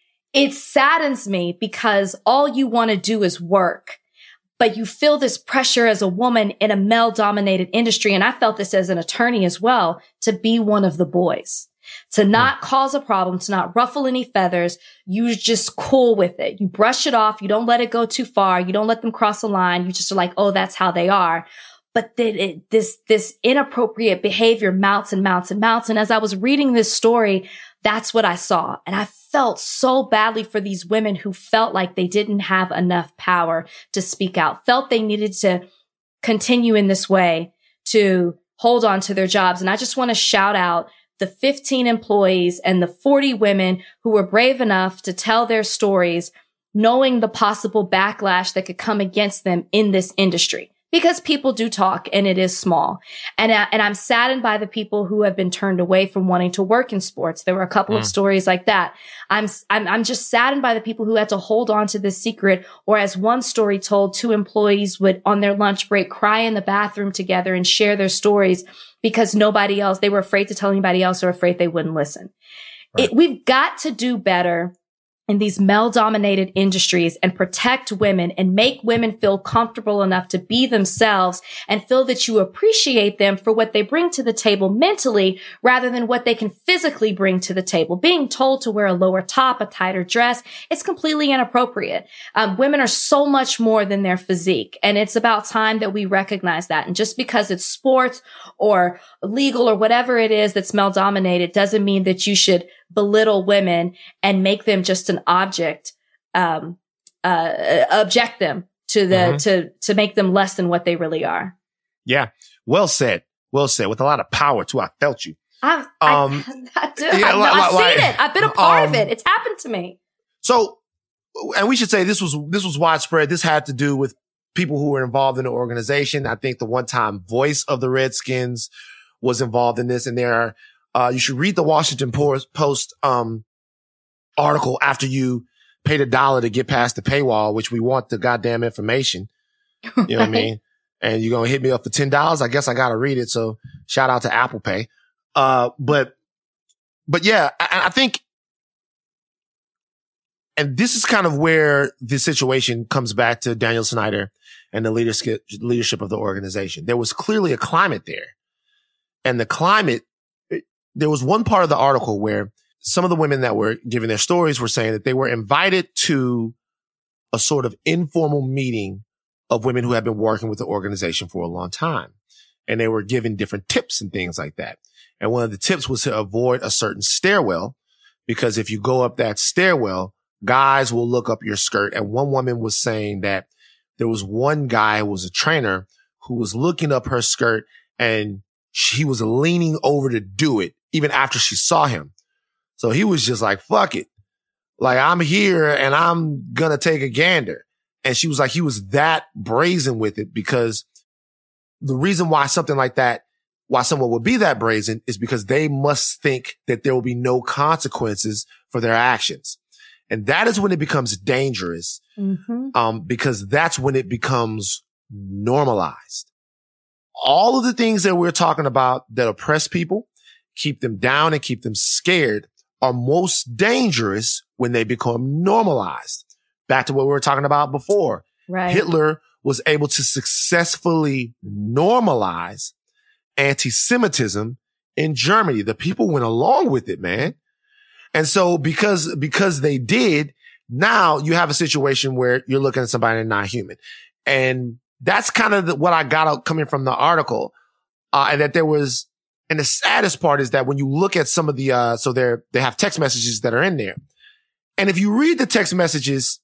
It saddens me because all you want to do is work. But you feel this pressure as a woman in a male-dominated industry. And I felt this as an attorney as well, to be one of the boys. To not cause a problem, to not ruffle any feathers. You just cool with it. You brush it off. You don't let it go too far. You don't let them cross the line. You just are like, oh, that's how they are. But then this inappropriate behavior mounts and mounts and mounts. And as I was reading this story, that's what I saw. And I felt so badly for these women who felt like they didn't have enough power to speak out, felt they needed to continue in this way to hold on to their jobs. And I just want to shout out the 15 employees and the 40 women who were brave enough to tell their stories, knowing the possible backlash that could come against them in this industry. Because people do talk and it is small. And I'm saddened by the people who have been turned away from wanting to work in sports. There were a couple of stories like that. I'm just saddened by the people who had to hold on to this secret. Or as one story told, 2 employees would on their lunch break cry in the bathroom together and share their stories because nobody else, they were afraid to tell anybody else or afraid they wouldn't listen. Right. We've got to do better in these male-dominated industries and protect women and make women feel comfortable enough to be themselves and feel that you appreciate them for what they bring to the table mentally rather than what they can physically bring to the table. Being told to wear a lower top, a tighter dress, it's completely inappropriate. Women are so much more than their physique, and it's about time that we recognize that. And just because it's sports or legal or whatever it is that's male-dominated doesn't mean that you should belittle women and make them just an object, object them to the, to make them less than what they really are. Yeah. Well said. Well said. With a lot of power too. I felt you. I've seen it. I've been a part of it. It's happened to me. So, and we should say this was widespread. This had to do with people who were involved in the organization. I think the one-time voice of the Redskins was involved in this, and there are, you should read the Washington Post article after you paid $1 to get past the paywall, which we want the goddamn information. You know what I mean? And you're going to hit me up for $10. I guess I got to read it. So shout out to Apple Pay. But yeah, I think, and this is kind of where the situation comes back to Daniel Snyder and the leadership of the organization. There was clearly a climate there, and the climate, there was one part of the article where some of the women that were giving their stories were saying that they were invited to a sort of informal meeting of women who had been working with the organization for a long time. And they were given different tips and things like that. And one of the tips was to avoid a certain stairwell, because if you go up that stairwell, guys will look up your skirt. And one woman was saying that there was one guy who was a trainer who was looking up her skirt, and he was leaning over to do it even after she saw him. So he was just like, fuck it. Like, I'm here and I'm going to take a gander. And she was like, he was that brazen with it, because the reason why something like that, why someone would be that brazen is because they must think that there will be no consequences for their actions. And that is when it becomes dangerous, because that's when it becomes normalized. All of the things that we're talking about that oppress people, keep them down and keep them scared, are most dangerous when they become normalized. Back to what we were talking about before. Right. Hitler was able to successfully normalize anti-Semitism in Germany. The people went along with it, man. And so because they did, now you have a situation where you're looking at somebody that's not human. And that's kind of what I got out coming from the article. And that there was, and the saddest part is that when you look at some of the, so they have text messages that are in there. And if you read the text messages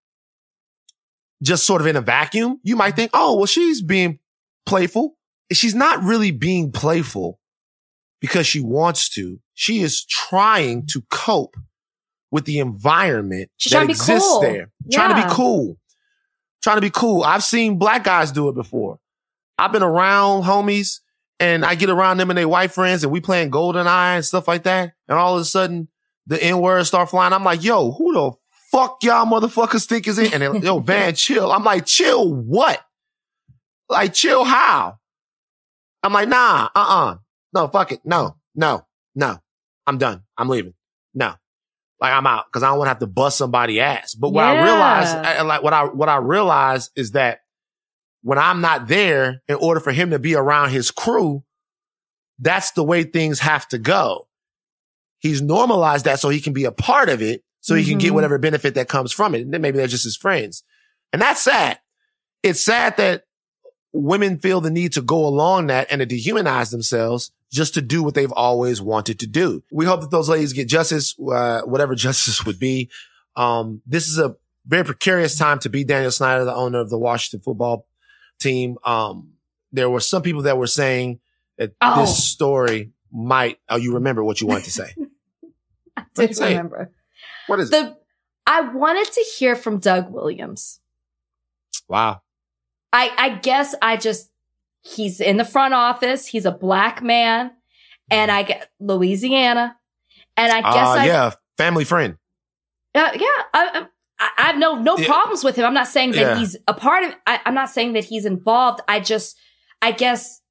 just sort of in a vacuum, you might think, oh, well, she's being playful. She's not really being playful because she wants to. She is trying to cope with the environment that exists there. Trying to be cool. Trying to be cool. I've seen black guys do it before. I've been around homies, and I get around them and their white friends, and we playing GoldenEye and stuff like that. And all of a sudden, the N-words start flying. I'm like, yo, who the fuck y'all motherfuckers think is it? And they're like, yo, Van, chill. I'm like, chill what? Like, chill how? I'm like, nah, no, fuck it. No. I'm done. I'm leaving. No. Like, I'm out, because I don't want to have to bust somebody's ass. But what I realized, what I realized is that when I'm not there, in order for him to be around his crew, that's the way things have to go. He's normalized that so he can be a part of it, so he can get whatever benefit that comes from it. And then maybe they're just his friends. And that's sad. It's sad that women feel the need to go along that and to dehumanize themselves just to do what they've always wanted to do. We hope that those ladies get justice, whatever justice would be. This is a very precarious time to be Daniel Snyder, the owner of the Washington football team. There were some people that were saying that this story might, you remember what you wanted to say. I did remember. What is it? I wanted to hear from Doug Williams. Wow. I guess he's in the front office. He's a black man, and I get Louisiana. And I guess family friend. I have no problems with him. I'm not saying that he's a part of, I'm not saying that he's involved. I guess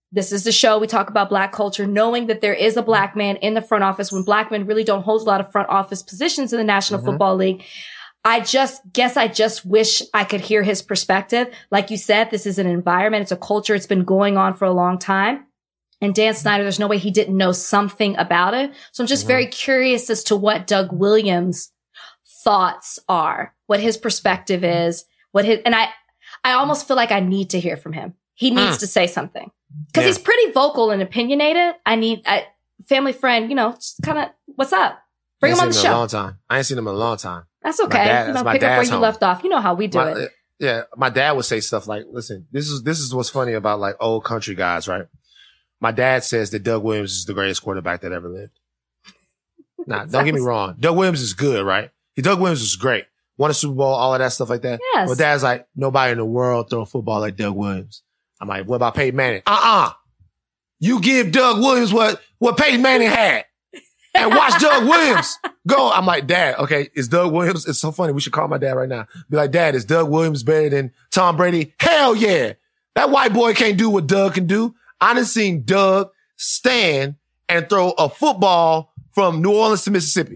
this is the show. We talk about Black culture, knowing that there is a Black man in the front office when Black men really don't hold a lot of front office positions in the National Football League. I just wish I could hear his perspective. Like you said, this is an environment. It's a culture. It's been going on for a long time. And Dan Snyder, there's no way he didn't know something about it. So I'm just very curious as to what Doug Williams' thoughts are, what his perspective is, and I almost feel like I need to hear from him. He needs to say something because he's pretty vocal and opinionated. Family friend, just kind of, what's up? Bring him on the show. I ain't seen him in a long time. That's okay. Pick up where you left off. You know how we do it. Yeah. My dad would say stuff like, listen, this is what's funny about like old country guys, right? My dad says that Doug Williams is the greatest quarterback that ever lived. Nah, don't get me wrong. Doug Williams is good, right? Doug Williams is great. Won a Super Bowl, all of that stuff like that. Yes. But dad's like, nobody in the world throw football like Doug Williams. I'm like, what about Peyton Manning? You give Doug Williams what Peyton Manning had. And watch Doug Williams go. I'm like, Dad, okay, is Doug Williams? It's so funny. We should call my dad right now. Be like, Dad, is Doug Williams better than Tom Brady? Hell yeah. That white boy can't do what Doug can do. I done seen Doug stand and throw a football from New Orleans to Mississippi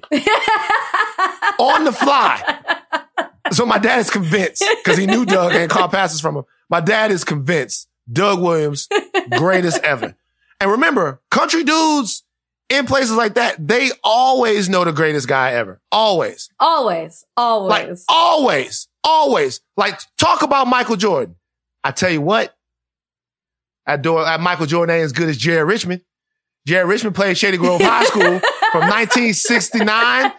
on the fly. So my dad is convinced, because he knew Doug and caught passes from him. My dad is convinced Doug Williams, greatest ever. And remember, country dudes in places like that, they always know the greatest guy ever. Always. Always. Like, always. Like, talk about Michael Jordan. I tell you what, Michael Jordan ain't as good as Jared Richmond. Jared Richmond played Shady Grove High School from 1969 to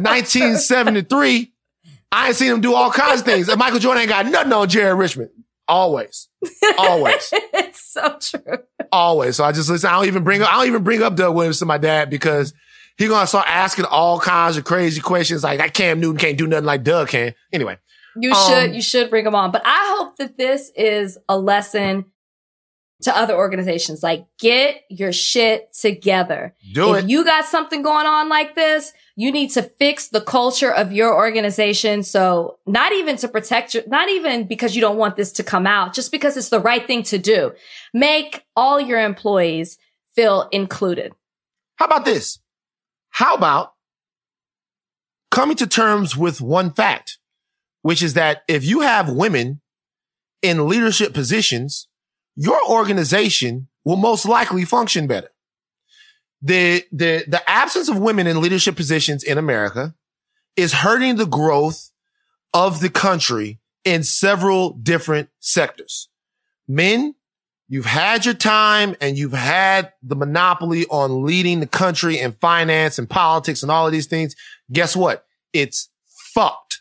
1973. I ain't seen him do all kinds of things. And Michael Jordan ain't got nothing on Jared Richmond. Always. It's so true. Always. So I just listen. I don't even bring up Doug Williams to my dad because he's going to start asking all kinds of crazy questions like that Cam Newton can't do nothing like Doug can. Anyway. You should bring him on. But I hope that this is a lesson to other organizations. Like, get your shit together. If you got something going on like this, you need to fix the culture of your organization. So not even to protect not even because you don't want this to come out, just because it's the right thing to do. Make all your employees feel included. How about this? How about coming to terms with one fact, which is that if you have women in leadership positions, your organization will most likely function better. The absence of women in leadership positions in America is hurting the growth of the country in several different sectors. Men, you've had your time and you've had the monopoly on leading the country in finance and politics and all of these things. Guess what? It's fucked.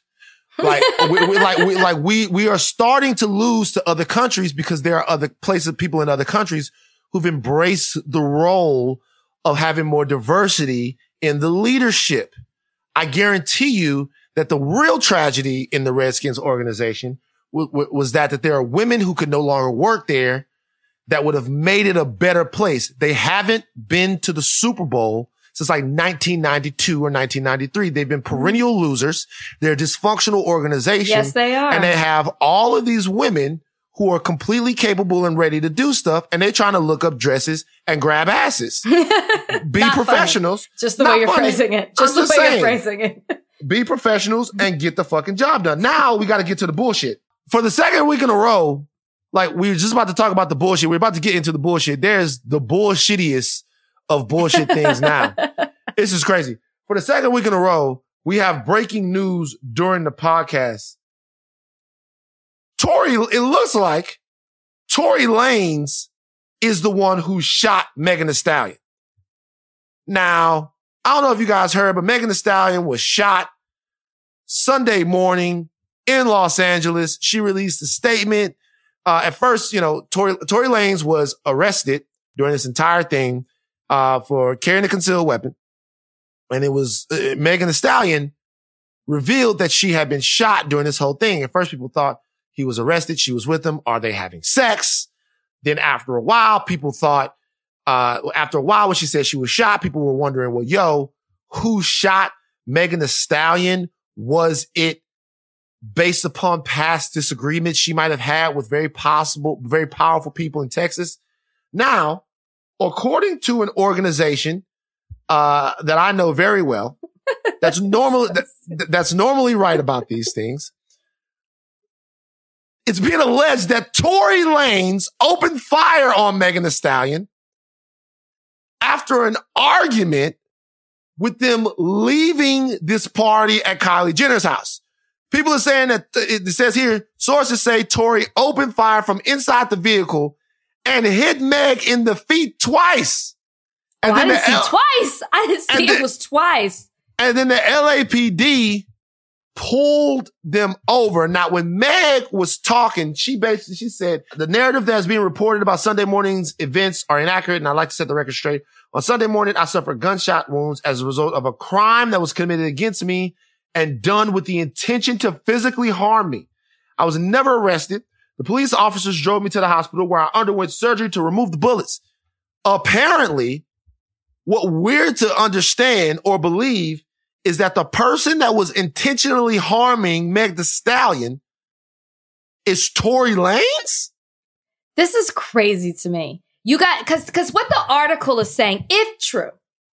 We are starting to lose to other countries because there are other places, people in other countries who've embraced the role of having more diversity in the leadership. I guarantee you that the real tragedy in the Redskins organization was that there are women who could no longer work there that would have made it a better place. They haven't been to the Super Bowl since like 1992 or 1993. They've been perennial losers. They're a dysfunctional organization. Yes, they are. And they have all of these women who are completely capable and ready to do stuff. And they're trying to look up dresses and grab asses. Be professionals. Funny. Just the way you're phrasing it. You're phrasing it. Be professionals and get the fucking job done. Now we got to get to the bullshit. For the second week in a row, like we were just about to talk about the bullshit. We're about to get into the bullshit. There's the bullshittiest of bullshit things now. This is crazy. For the second week in a row, we have breaking news during the podcast. It looks like Tory Lanez is the one who shot Megan Thee Stallion. Now, I don't know if you guys heard, but Megan Thee Stallion was shot Sunday morning in Los Angeles. She released a statement. At first, Tory Lanez was arrested during this entire thing for carrying a concealed weapon. And it was Megan Thee Stallion revealed that she had been shot during this whole thing. At first, people thought he was arrested. She was with him. Are they having sex? Then after a while, people thought, when she said she was shot, people were wondering, well, who shot Megan Thee Stallion? Was it based upon past disagreements she might have had with very powerful people in Texas? Now, according to an organization that I know very well, that's normally right about these things, it's being alleged that Tory Lanez opened fire on Megan Thee Stallion after an argument with them leaving this party at Kylie Jenner's house. People are saying that it says here, sources say Tory opened fire from inside the vehicle and hit Meg in the feet twice. And I didn't see twice. I didn't see it was twice. And then the LAPD pulled them over. Now, when Meg was talking, she said, the narrative that is being reported about Sunday morning's events are inaccurate, and I'd like to set the record straight. On Sunday morning, I suffered gunshot wounds as a result of a crime that was committed against me and done with the intention to physically harm me. I was never arrested. The police officers drove me to the hospital where I underwent surgery to remove the bullets. Apparently, what we're to understand or believe is that the person that was intentionally harming Meg Thee Stallion is Tory Lanez? This is crazy to me. You got, cause what the article is saying, if true,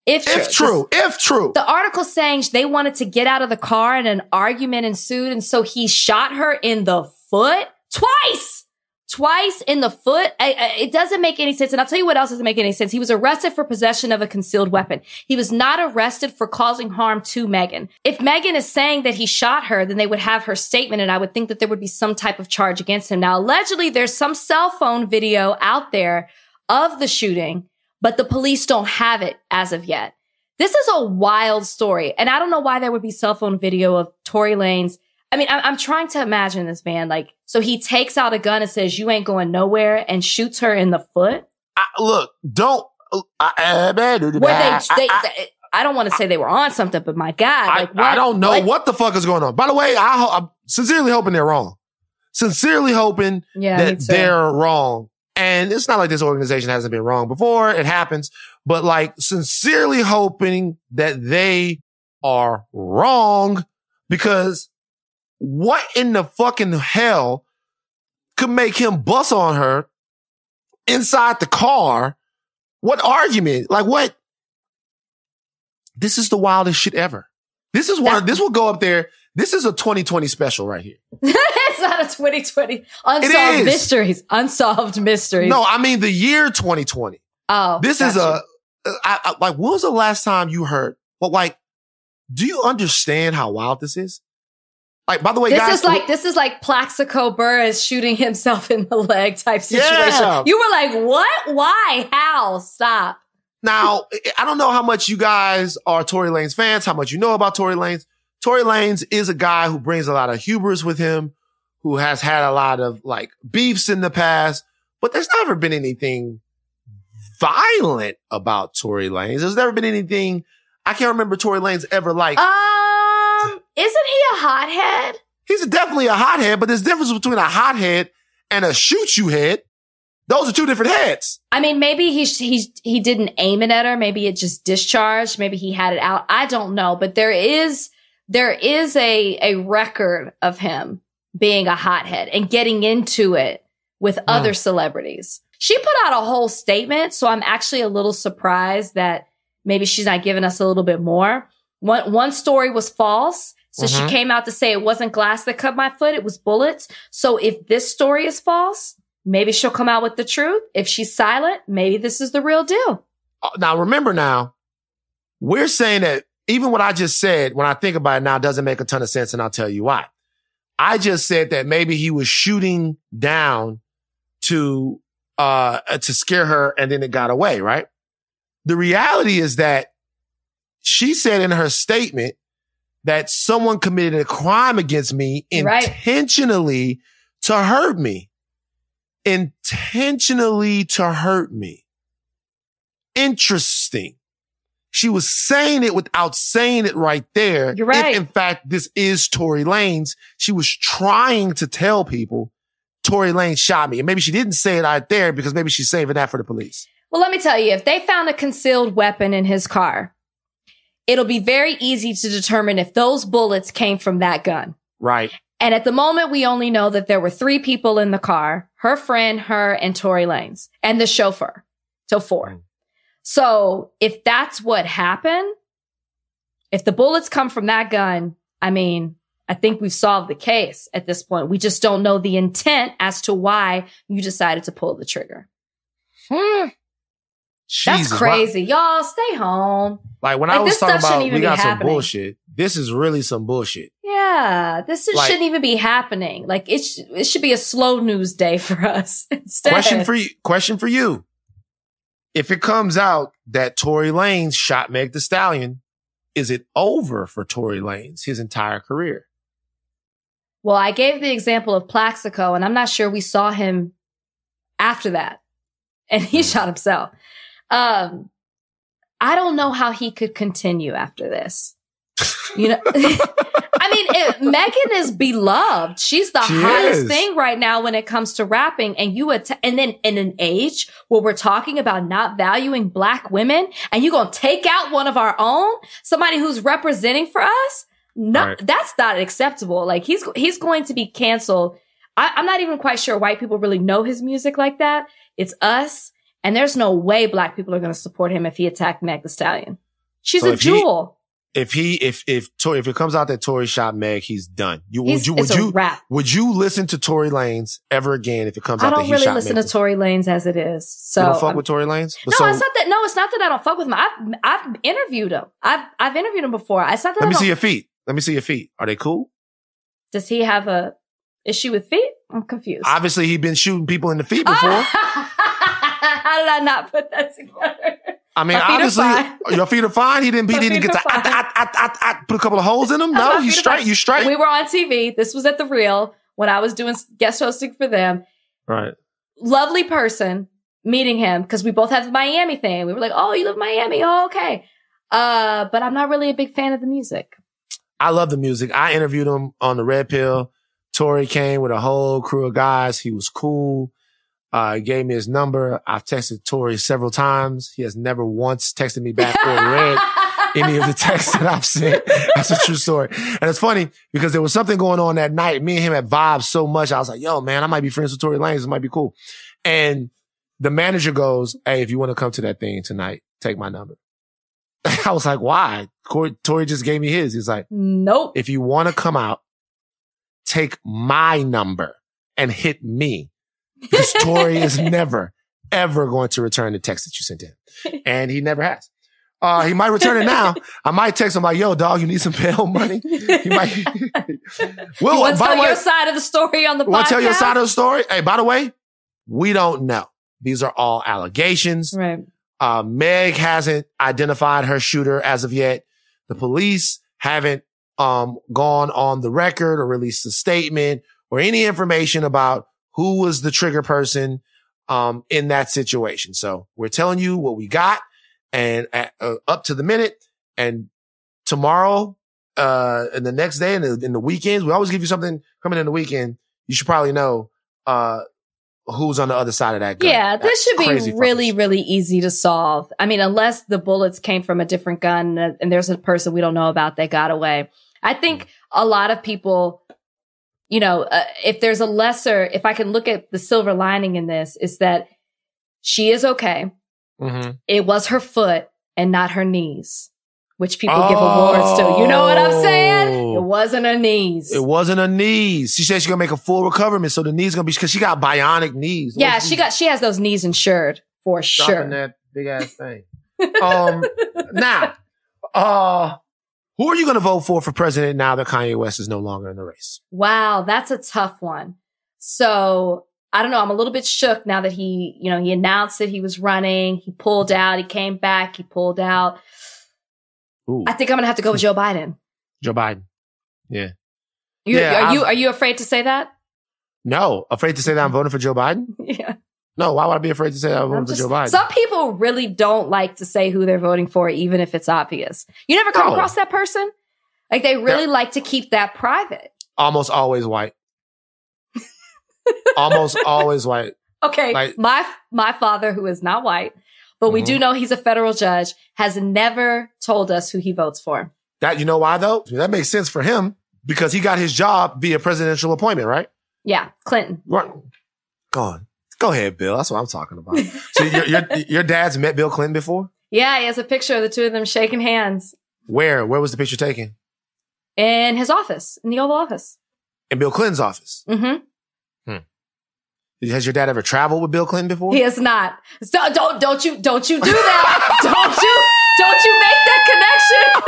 the article's saying they wanted to get out of the car and an argument ensued. And so he shot her in the foot twice in the foot. It doesn't make any sense. And I'll tell you what else doesn't make any sense. He was arrested for possession of a concealed weapon. He was not arrested for causing harm to Megan. If Megan is saying that he shot her, then they would have her statement, and I would think that there would be some type of charge against him. Now, allegedly, there's some cell phone video out there of the shooting, but the police don't have it as of yet. This is a wild story. And I don't know why there would be cell phone video of Tory Lanez. I mean, I'm trying to imagine this, man. Like, so he takes out a gun and says, you ain't going nowhere, and shoots her in the foot. I don't want to say they were on something, but my God. Like, I don't know what the fuck is going on. By the way, I'm sincerely hoping they're wrong. Sincerely hoping that they're wrong. And it's not like this organization hasn't been wrong before. It happens. But like, sincerely hoping that they are wrong, because what in the fucking hell could make him bust on her inside the car? What argument? Like what? This is the wildest shit ever. This will go up there. This is a 2020 special right here. It's not a 2020. Unsolved mysteries. No, I mean the year 2020. Oh, this is like, when was the last time you heard? Well, like, do you understand how wild this is? Like, by the way, this is like Plaxico Burress shooting himself in the leg type situation. Yeah. You were like, what? Why? How? Stop. Now, I don't know how much you guys are Tory Lanez fans, how much you know about Tory Lanez. Tory Lanez is a guy who brings a lot of hubris with him, who has had a lot of like beefs in the past, but there's never been anything violent about Tory Lanez. There's never been anything. I can't remember Tory Lanez ever like. Isn't he a hothead? He's definitely a hothead, but there's a difference between a hothead and a shoot you head. Those are two different heads. I mean, maybe he didn't aim it at her. Maybe it just discharged. Maybe he had it out. I don't know. But there is a record of him being a hothead and getting into it with other celebrities. She put out a whole statement, so I'm actually a little surprised that maybe she's not giving us a little bit more. One story was false. So she came out to say it wasn't glass that cut my foot. It was bullets. So if this story is false, maybe she'll come out with the truth. If she's silent, maybe this is the real deal. Now, remember we're saying that even what I just said, when I think about it now, doesn't make a ton of sense, and I'll tell you why. I just said that maybe he was shooting down to scare her, and then it got away, right? The reality is that she said in her statement that someone committed a crime against me intentionally to hurt me. Intentionally to hurt me. Interesting. She was saying it without saying it right there. You're right. If in fact this is Tory Lanez, she was trying to tell people Tory Lanez shot me. And maybe she didn't say it out there because maybe she's saving that for the police. Well, let me tell you, if they found a concealed weapon in his car, it'll be very easy to determine if those bullets came from that gun. Right. And at the moment, we only know that there were 3 people in the car, her friend, her, and Tory Lanez, and the chauffeur. till 4. So if that's what happened, if the bullets come from that gun, I mean, I think we've solved the case at this point. We just don't know the intent as to why you decided to pull the trigger. That's crazy. Y'all stay home. Like when I was talking about we got some bullshit, this is really some bullshit. Yeah, this shouldn't even be happening. Like it should be a slow news day for us instead. Question for you. If it comes out that Tory Lanez shot Meg Thee Stallion, is it over for Tory Lanez, his entire career? Well, I gave the example of Plaxico, and I'm not sure we saw him after that. And he shot himself. I don't know how he could continue after this. You know, I mean, Megan is beloved. She's the hottest thing right now when it comes to rapping. And and then in an age where we're talking about not valuing Black women, and you're going to take out one of our own, somebody who's representing for us. No, right. That's not acceptable. Like he's going to be canceled. I'm not even quite sure white people really know his music like that. It's us. And there's no way Black people are going to support him if he attacked Meg Thee Stallion. She's a jewel. If it comes out that Tory shot Meg, he's done. Would you listen to Tory Lanez ever again if it comes out that he shot Meg? I don't really listen to Tory Lanez as it is. So you don't fuck with Tory Lanez? No, it's not that. No, it's not that I don't fuck with him. I've interviewed him. I've interviewed him before. It's not that. Let me see your feet. Are they cool? Does he have a issue with feet? I'm confused. Obviously, he's been shooting people in the feet before. How did I not put that together? I mean, obviously, your feet are fine. He didn't get to put a couple of holes in them. No, he's straight. You straight. We were on TV. This was at The Real when I was doing guest hosting for them. Right. Lovely person, meeting him because we both have the Miami thing. We were like, oh, you live in Miami? Oh, okay. But I'm not really a big fan of the music. I love the music. I interviewed him on the Red Pill. Tory came with a whole crew of guys. He was cool. He gave me his number. I've texted Tory several times. He has never once texted me back or read any of the texts that I've sent. That's a true story. And it's funny because there was something going on that night. Me and him had vibes so much. I was like, yo, man, I might be friends with Tory Lanez. This might be cool. And the manager goes, hey, if you want to come to that thing tonight, take my number. I was like, why? Tory just gave me his. He's like, nope. If you want to come out, take my number and hit me. Because Tory is never, ever going to return the text that you sent him. And he never has. He might return it now. I might text him like, yo, dog, you need some bail money? He might. Well, you want to tell your side of the story on the podcast? Want to tell your side of the story? Hey, by the way, we don't know. These are all allegations. Right. Meg hasn't identified her shooter as of yet. The police haven't gone on the record or released a statement or any information about who was the trigger person in that situation. So we're telling you what we got and up to the minute. And tomorrow and the next day and in the weekends, we always give you something coming in the weekend. You should probably know who's on the other side of that gun. Yeah, this should be really, really easy to solve. I mean, unless the bullets came from a different gun and there's a person we don't know about that got away. I think a lot of people, you know, if I can look at the silver lining in this, is that she is okay. Mm-hmm. It was her foot and not her knees, which people give awards to. You know what I'm saying? It wasn't her knees. It wasn't her knees. She said she's going to make a full recovery. So the knees going to be, because she got bionic knees. Yeah, she has those knees insured for sure. Dropping that big ass thing. Now, who are you going to vote for president now that Kanye West is no longer in the race? Wow, that's a tough one. So I don't know. I'm a little bit shook now that he announced that he was running. He pulled out. He came back. He pulled out. Ooh. I think I'm going to have to go with Joe Biden. Joe Biden. Yeah. Are you afraid to say that? No. Afraid to say that I'm voting for Joe Biden? Yeah. No, why would I be afraid to say that I'm voting for Joe Biden? Some people really don't like to say who they're voting for, even if it's obvious. You never come across that person? Like, they really like to keep that private. Almost always white. Almost always white. Okay, like, my father, who is not white, but we do know he's a federal judge, has never told us who he votes for. That, you know why, though? That makes sense for him, because he got his job via presidential appointment, right? Yeah, Clinton. Right. Go on. Go ahead, Bill. That's what I'm talking about. So your dad's met Bill Clinton before? Yeah, he has a picture of the two of them shaking hands. Where? Where was the picture taken? In his office, in the Oval Office. In Bill Clinton's office? Mm-hmm. Has your dad ever traveled with Bill Clinton before? He has not. Don't you do that. don't you make that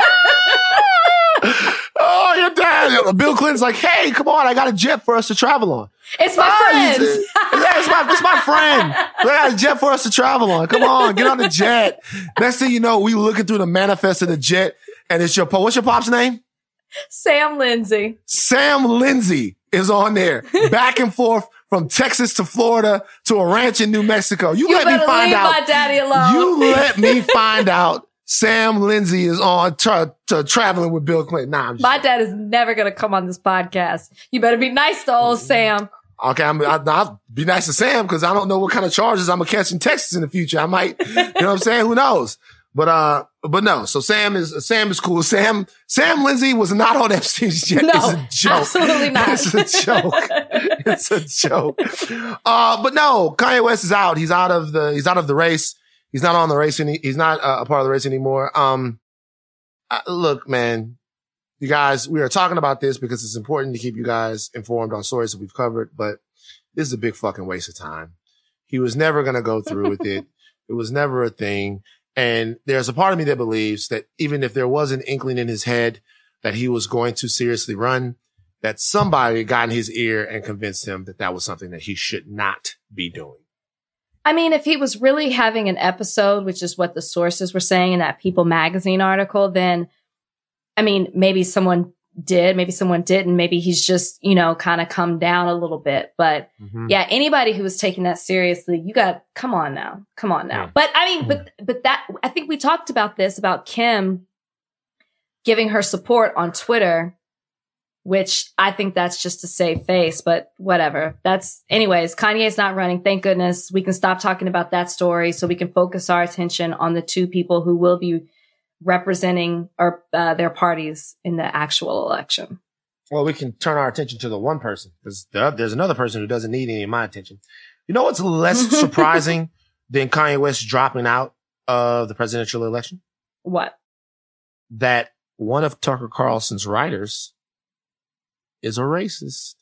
connection. Oh, your dad. Bill Clinton's like, hey, come on, I got a jet for us to travel on. It's my friends. Yeah, it's my friend. I got a jet for us to travel on. Come on, get on the jet. Next thing you know, we looking through the manifest of the jet, and it's what's your pop's name? Sam Lindsay. Sam Lindsay is on there, back and forth from Texas to Florida to a ranch in New Mexico. You let me find out. Leave my daddy alone. You let me find out Sam Lindsay is on traveling with Bill Clinton. Nah, my dad is never going to come on this podcast. You better be nice to old Sam. Okay, I'll be nice to Sam because I don't know what kind of charges I'm gonna catch in Texas in the future. I might, you know what I'm saying? Who knows? But no. So Sam is cool. Sam Lindsay was not on Epstein's jet. No, it's a joke. Absolutely not. It's a joke. It's a joke. But no, Kanye West is out. He's out of the race. He's not on the race. He's not a part of the race anymore. Look, man, you guys, we are talking about this because it's important to keep you guys informed on stories that we've covered, but this is a big fucking waste of time. He was never going to go through with it. It was never a thing. And there's a part of me that believes that even if there was an inkling in his head that he was going to seriously run, that somebody got in his ear and convinced him that that was something that he should not be doing. I mean, if he was really having an episode, which is what the sources were saying in that People magazine article, then, I mean, maybe someone did, maybe someone didn't. Maybe he's just, kind of come down a little bit. But yeah, anybody who was taking that seriously, come on now. Yeah. But I mean, but that, I think we talked about this, about Kim giving her support on Twitter, which I think that's just to save face, but whatever. Anyways, Kanye's not running. Thank goodness. We can stop talking about that story so we can focus our attention on the two people who will be representing their parties in the actual election. Well, we can turn our attention to the one person because there's another person who doesn't need any of my attention. You know what's less surprising than Kanye West dropping out of the presidential election? What? That one of Tucker Carlson's writers is a racist.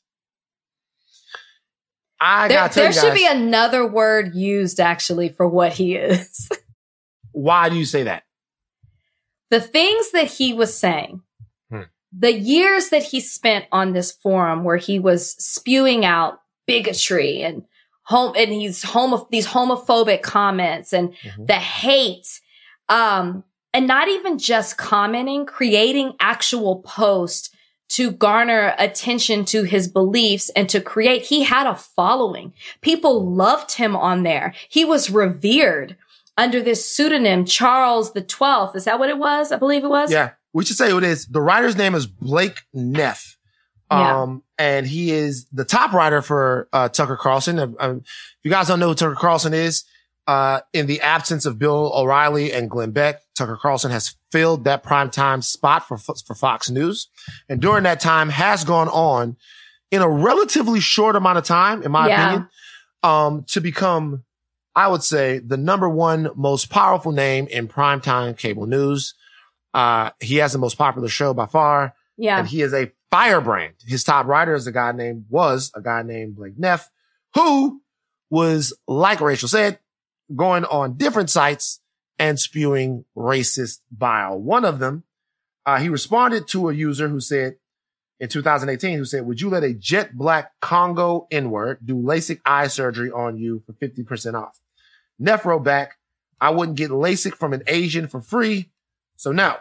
There should be another word used actually for what he is. Why do you say that? The things that he was saying, the years that he spent on this forum where he was spewing out bigotry and these homophobic comments and the hate, and not even just commenting, creating actual posts to garner attention to his beliefs and he had a following. People loved him on there. He was revered under this pseudonym, Charles the 12th. Is that what it was? I believe it was. Yeah. We should say what it is. The writer's name is Blake Neff. And he is the top writer for Tucker Carlson. If you guys don't know who Tucker Carlson is, in the absence of Bill O'Reilly and Glenn Beck, Tucker Carlson has filled that primetime spot for Fox News. And during that time has gone on in a relatively short amount of time, in my opinion, to become, I would say, the number one most powerful name in primetime cable news. He has the most popular show by far. Yeah. And he is a firebrand. His top writer was a guy named Blake Neff, who was, like Rachel said, going on different sites and spewing racist bile. One of them, he responded to a user who said, in 2018, would you let a jet black Congo N-word do LASIK eye surgery on you for 50% off? Neff wrote back, I wouldn't get LASIK from an Asian for free. So now,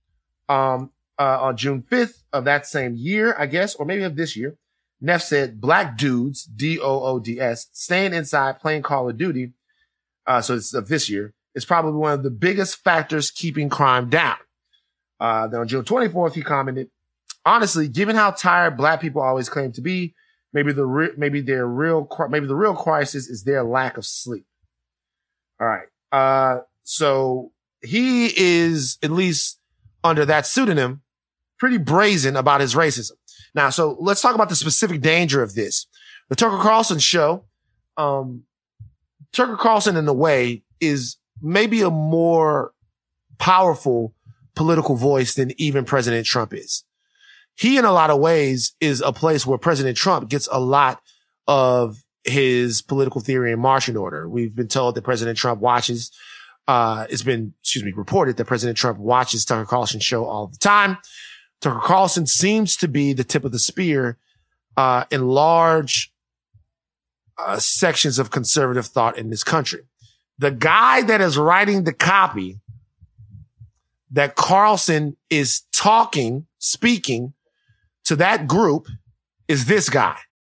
on June 5th of that same year, I guess, or maybe of this year, Neff said, black dudes, DOODS, staying inside playing Call of Duty, so it's of this year, is probably one of the biggest factors keeping crime down. Then on June 24th, he commented, honestly, given how tired black people always claim to be, maybe the real crisis is their lack of sleep. All right. So he is, at least under that pseudonym, pretty brazen about his racism. Now, so let's talk about the specific danger of this. The Tucker Carlson show, Tucker Carlson, in a way, is maybe a more powerful political voice than even President Trump is. He, in a lot of ways, is a place where President Trump gets a lot of his political theory and marching order. We've been told that President Trump watches, reported that President Trump watches Tucker Carlson's show all the time. Tucker Carlson seems to be the tip of the spear, in large, sections of conservative thought in this country. The guy that is writing the copy that Carlson is speaking to that group is this guy.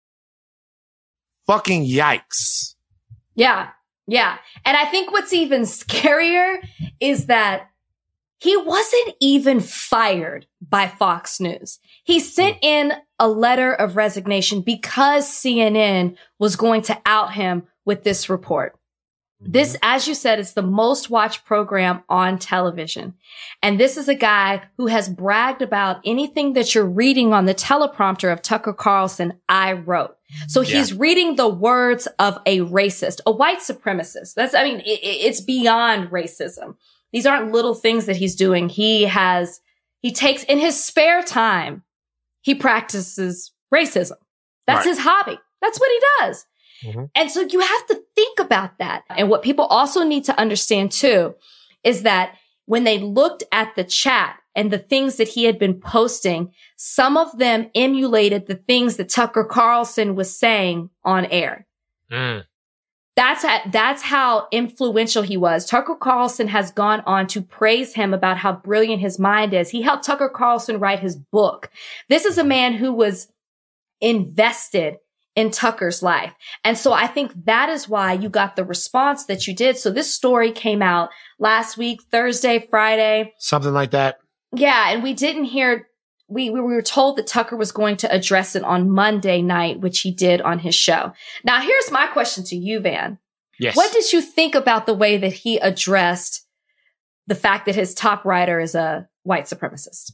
Fucking yikes. Yeah. Yeah. And I think what's even scarier is that he wasn't even fired by Fox News. He sent in a letter of resignation because CNN was going to out him with this report. This, as you said, is the most watched program on television. And this is a guy who has bragged about anything that you're reading on the teleprompter of Tucker Carlson, I wrote. So he's reading the words of a racist, a white supremacist. It's beyond racism. These aren't little things that he's doing. He takes in his spare time, he practices racism. That's his hobby. That's what he does. Mm-hmm. And so you have to think about that. And what people also need to understand too, is that when they looked at the chat and the things that he had been posting, some of them emulated the things that Tucker Carlson was saying on air. Mm. That's how influential he was. Tucker Carlson has gone on to praise him about how brilliant his mind is. He helped Tucker Carlson write his book. This is a man who was invested in Tucker's life. And so I think that is why you got the response that you did. So this story came out last week, Thursday, Friday. Something like that. Yeah. And we didn't hear, we were told that Tucker was going to address it on Monday night, which he did on his show. Now, here's my question to you, Van. Yes. What did you think about the way that he addressed the fact that his top writer is a white supremacist?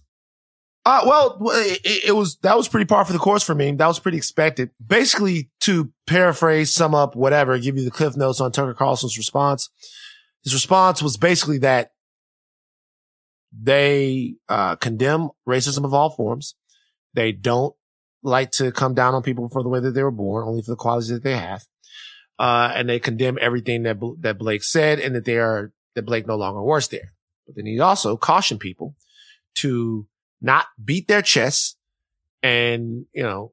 That was pretty par for the course for me. That was pretty expected. Basically, to paraphrase, sum up, whatever, give you the cliff notes on Tucker Carlson's response. His response was basically that they condemn racism of all forms. They don't like to come down on people for the way that they were born, only for the qualities that they have. And they condemn everything that Blake said, and that Blake no longer works there. But then he also cautioned people to not beat their chests and,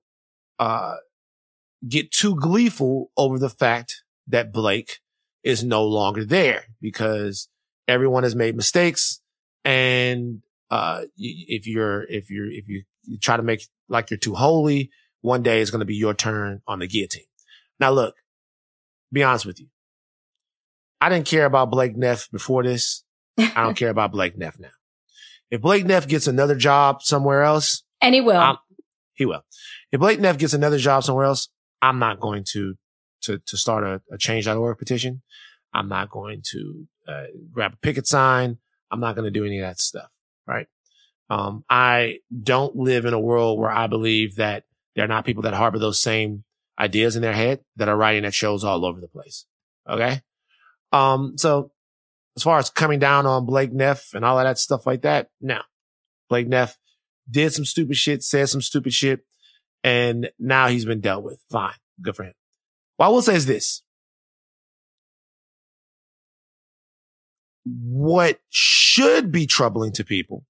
get too gleeful over the fact that Blake is no longer there, because everyone has made mistakes. And, if you try to make like you're too holy, one day it's going to be your turn on the guillotine. Now, look, be honest with you. I didn't care about Blake Neff before this. I don't care about Blake Neff now. If Blake Neff gets another job somewhere else. And he will. He will. If Blake Neff gets another job somewhere else, I'm not going to start a change.org petition. I'm not going to grab a picket sign. I'm not going to do any of that stuff. Right. I don't live in a world where I believe that there are not people that harbor those same ideas in their head that are writing at shows all over the place. Okay. So as far as coming down on Blake Neff and all of that stuff like that, no. Blake Neff did some stupid shit, said some stupid shit, and now he's been dealt with. Fine. Good for him. What I will say is this. What should be troubling to people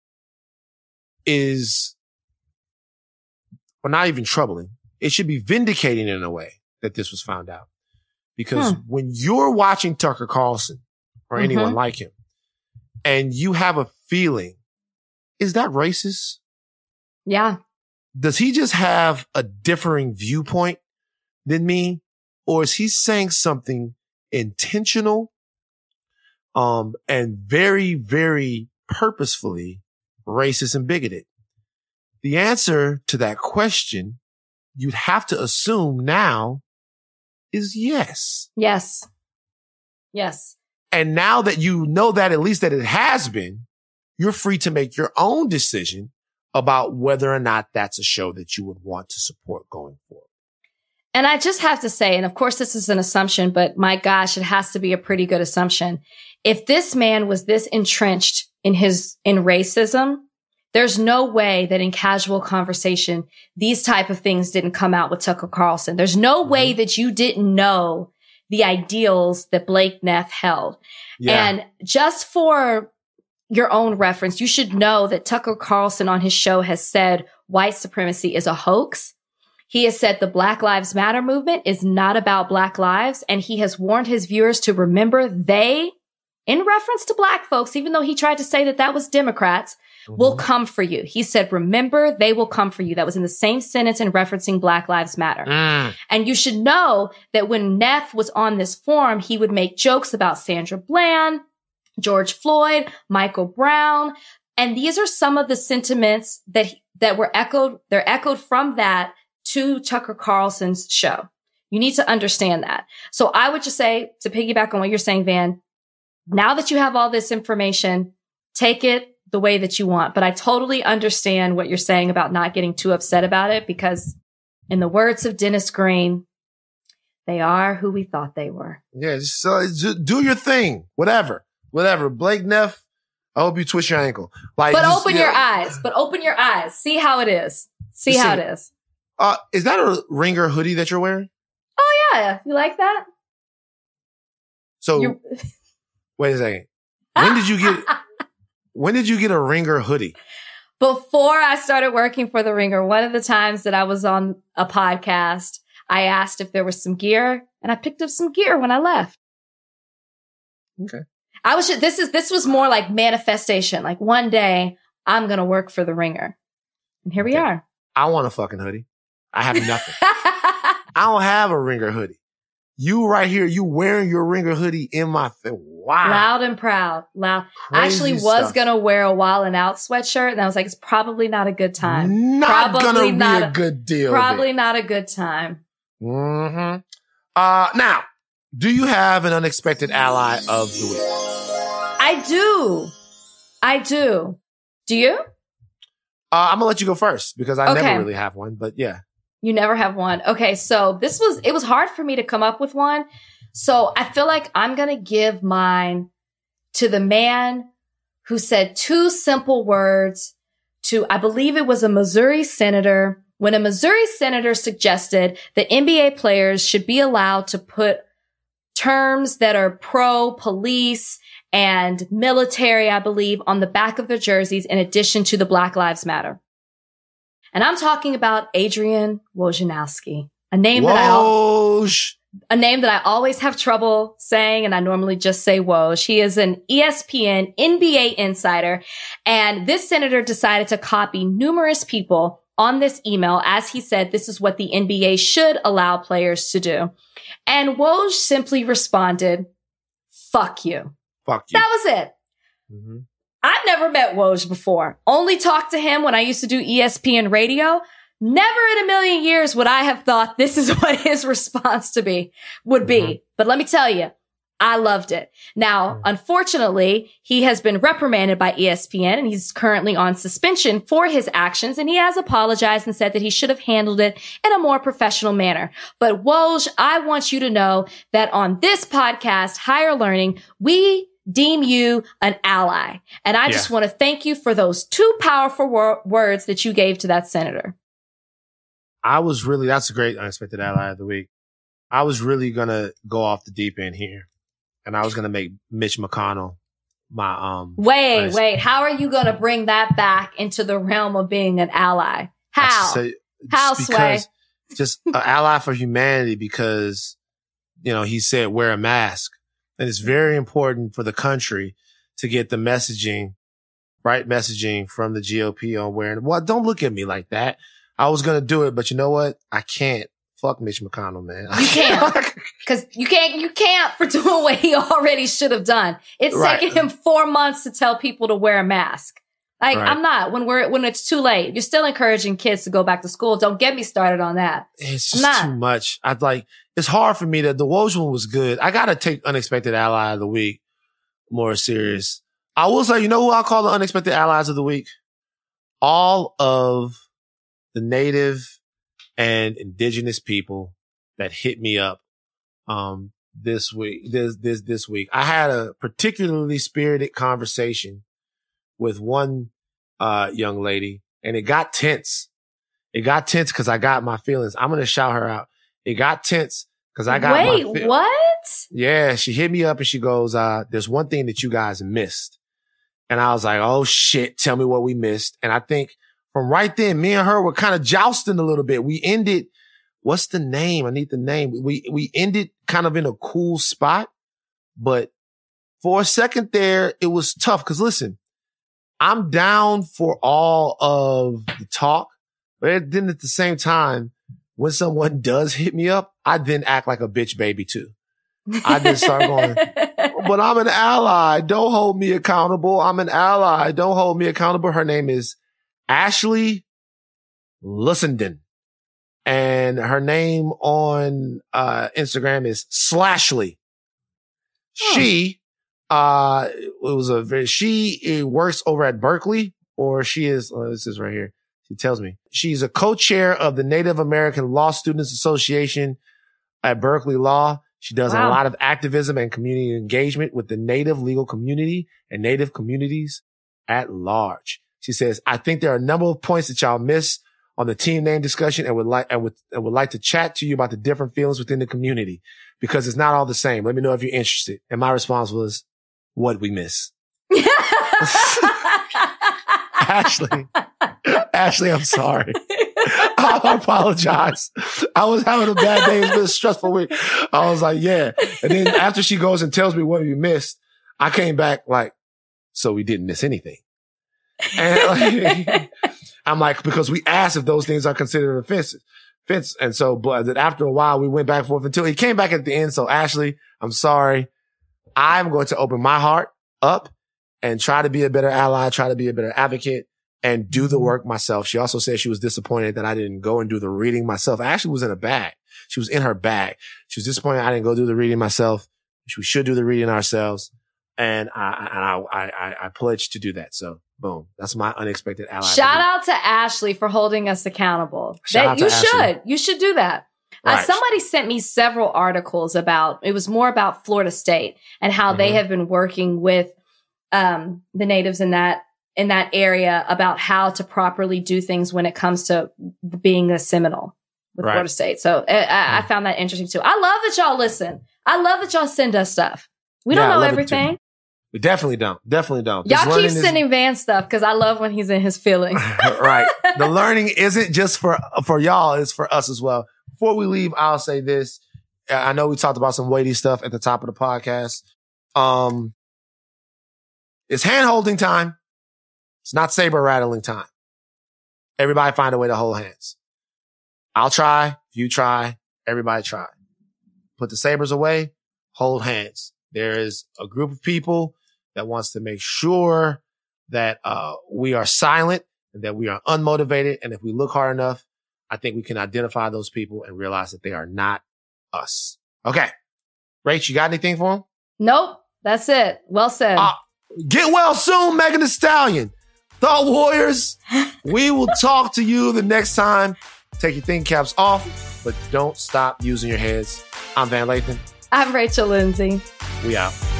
is, well, not even troubling. It should be vindicating in a way that this was found out. Because when you're watching Tucker Carlson or anyone like him, and you have a feeling, is that racist? Yeah. Does he just have a differing viewpoint than me? Or is he saying something intentional, and very, very purposefully racist and bigoted? The answer to that question, you'd have to assume now, is yes. Yes. Yes. And now that you know that, at least that it has been, you're free to make your own decision about whether or not that's a show that you would want to support going forward. And I just have to say, and of course this is an assumption, but my gosh, it has to be a pretty good assumption. If this man was this entrenched in racism, there's no way that in casual conversation, these type of things didn't come out with Tucker Carlson. There's no way that you didn't know the ideals that Blake Neff held. Yeah. And just for your own reference, you should know that Tucker Carlson on his show has said white supremacy is a hoax. He has said the Black Lives Matter movement is not about Black lives. And he has warned his viewers to remember they, in reference to Black folks, even though he tried to say that that was Democrats, will come for you. He said, remember, they will come for you. That was in the same sentence in referencing Black Lives Matter. And you should know that when Neff was on this forum, he would make jokes about Sandra Bland, George Floyd, Michael Brown. And these are some of the sentiments that were echoed. They're echoed from that to Tucker Carlson's show. You need to understand that. So I would just say, to piggyback on what you're saying, Van, now that you have all this information, take it the way that you want. But I totally understand what you're saying about not getting too upset about it, because in the words of Dennis Green, they are who we thought they were. Yeah, so do your thing. Whatever. Blake Neff, I hope you twist your ankle. Like, but open your eyes. But open your eyes. See how it is. See how it is. Is that a Ringer hoodie that you're wearing? Oh, yeah. You like that? So, wait a second. When did you get a Ringer hoodie? Before I started working for the Ringer, one of the times that I was on a podcast, I asked if there was some gear, and I picked up some gear when I left. Okay. This was more like manifestation. Like, one day I'm going to work for the Ringer. And here we are. I want a fucking hoodie. I have nothing. I don't have a Ringer hoodie. You right here, you wearing your Ringer hoodie in my face. Wow. Loud and proud. Loud. I actually was going to wear a Wild 'N Out sweatshirt, and I was like, it's probably not a good time. Not going to be a good deal. Probably not a good time. Mm-hmm. Now, do you have an unexpected ally of the week? I do. Do you? I'm going to let you go first because I never really have one, but yeah. You never have one. Okay. So it was hard for me to come up with one. So I feel like I'm going to give mine to the man who said two simple words to, I believe it was a Missouri senator, when a Missouri senator suggested that NBA players should be allowed to put terms that are pro-police and military, I believe, on the back of their jerseys in addition to the Black Lives Matter. And I'm talking about Adrian Wojnarowski, a name that I always have trouble saying, and I normally just say Woj. He is an ESPN NBA insider, and this senator decided to copy numerous people on this email. As he said, this is what the NBA should allow players to do. And Woj simply responded, "Fuck you." Fuck you. That was it. Mm-hmm. I've never met Woj before. Only talked to him when I used to do ESPN radio. Never in a million years would I have thought this is what his response would be. Mm-hmm. But let me tell you, I loved it. Now, unfortunately, he has been reprimanded by ESPN and he's currently on suspension for his actions. And he has apologized and said that he should have handled it in a more professional manner. But Woj, I want you to know that on this podcast, Higher Learning, we deem you an ally. And I just want to thank you for those two powerful words that you gave to that senator. That's a great unexpected ally of the week. I was really going to go off the deep end here. And I was going to make Mitch McConnell my, Wait. How are you going to bring that back into the realm of being an ally? How? How, Sway? Just an ally for humanity because, he said wear a mask. And it's very important for the country to get the right messaging from the GOP on wearing. Well, don't look at me like that. I was going to do it, but you know what? I can't. Fuck Mitch McConnell, man. You can't. Cause you can't for doing what he already should have done. It's taken him 4 months to tell people to wear a mask. Like, I'm not, when it's too late, you're still encouraging kids to go back to school. Don't get me started on that. It's just too much. It's hard for me the Woj one was good. I got to take unexpected ally of the week more serious. I will say, you know who I'll call the unexpected allies of the week? All of the native and indigenous people that hit me up this week. This week, I had a particularly spirited conversation with one young lady, and it got tense. It got tense because I got my feelings. I'm gonna shout her out. It got tense because I got my feelings. What? Yeah, she hit me up and she goes, "There's one thing that you guys missed," and I was like, "Oh shit, tell me what we missed." And I think from right then, me and her were kind of jousting a little bit. We ended. What's the name? I need the name. We ended kind of in a cool spot, but for a second there, it was tough. Cause listen, I'm down for all of the talk, but then at the same time, when someone does hit me up, I then act like a bitch baby too. I then start going, but I'm an ally. Don't hold me accountable. I'm an ally. Don't hold me accountable. Her name is Ashley Lussenden. And her name on Instagram is Slashly. She she works over at Berkeley, or she is, this is right here. She tells me she's a co-chair of the Native American Law Students Association at Berkeley Law. She does a lot of activism and community engagement with the Native legal community and Native communities at large. She says, I think there are a number of points that y'all miss on the team name discussion and would like to chat to you about the different feelings within the community because it's not all the same. Let me know if you're interested. And my response was, what'd we miss? Ashley, I'm sorry. I apologize. I was having a bad day. It's been a stressful week. I was like, yeah. And then after she goes and tells me what we missed, I came back like, so we didn't miss anything. And I'm like, because we asked if those things are considered offensive. And so, but after a while, we went back and forth until he came back at the end. So Ashley, I'm sorry. I'm going to open my heart up and try to be a better ally, try to be a better advocate and do the work myself. She also said she was disappointed that I didn't go and do the reading myself. Ashley was in a bag. She was in her bag. She was disappointed I didn't go do the reading myself. We should do the reading ourselves. And I pledged to do that. So boom, that's my unexpected ally. Shout out to Ashley for holding us accountable. You should do that. Right. Somebody sent me several articles it was more about Florida State and how they have been working with, the natives in that area about how to properly do things when it comes to being a Seminole with Florida State. So I found that interesting too. I love that y'all listen. I love that y'all send us stuff. We don't know everything. We definitely don't. Y'all keep sending Van stuff because I love when he's in his feelings. Right. The learning isn't just for y'all, it's for us as well. Before we leave, I'll say this. I know we talked about some weighty stuff at the top of the podcast. It's hand-holding time. It's not saber-rattling time. Everybody find a way to hold hands. I'll try. You try. Everybody try. Put the sabers away. Hold hands. There is a group of people that wants to make sure that we are silent and that we are unmotivated. And if we look hard enough, I think we can identify those people and realize that they are not us. Okay. Rach, you got anything for them? Nope. That's it. Well said. Get well soon, Megan Thee Stallion. Thought Warriors, we will talk to you the next time. Take your thinking caps off, but don't stop using your heads. I'm Van Lathan. I'm Rachel Lindsay. We out.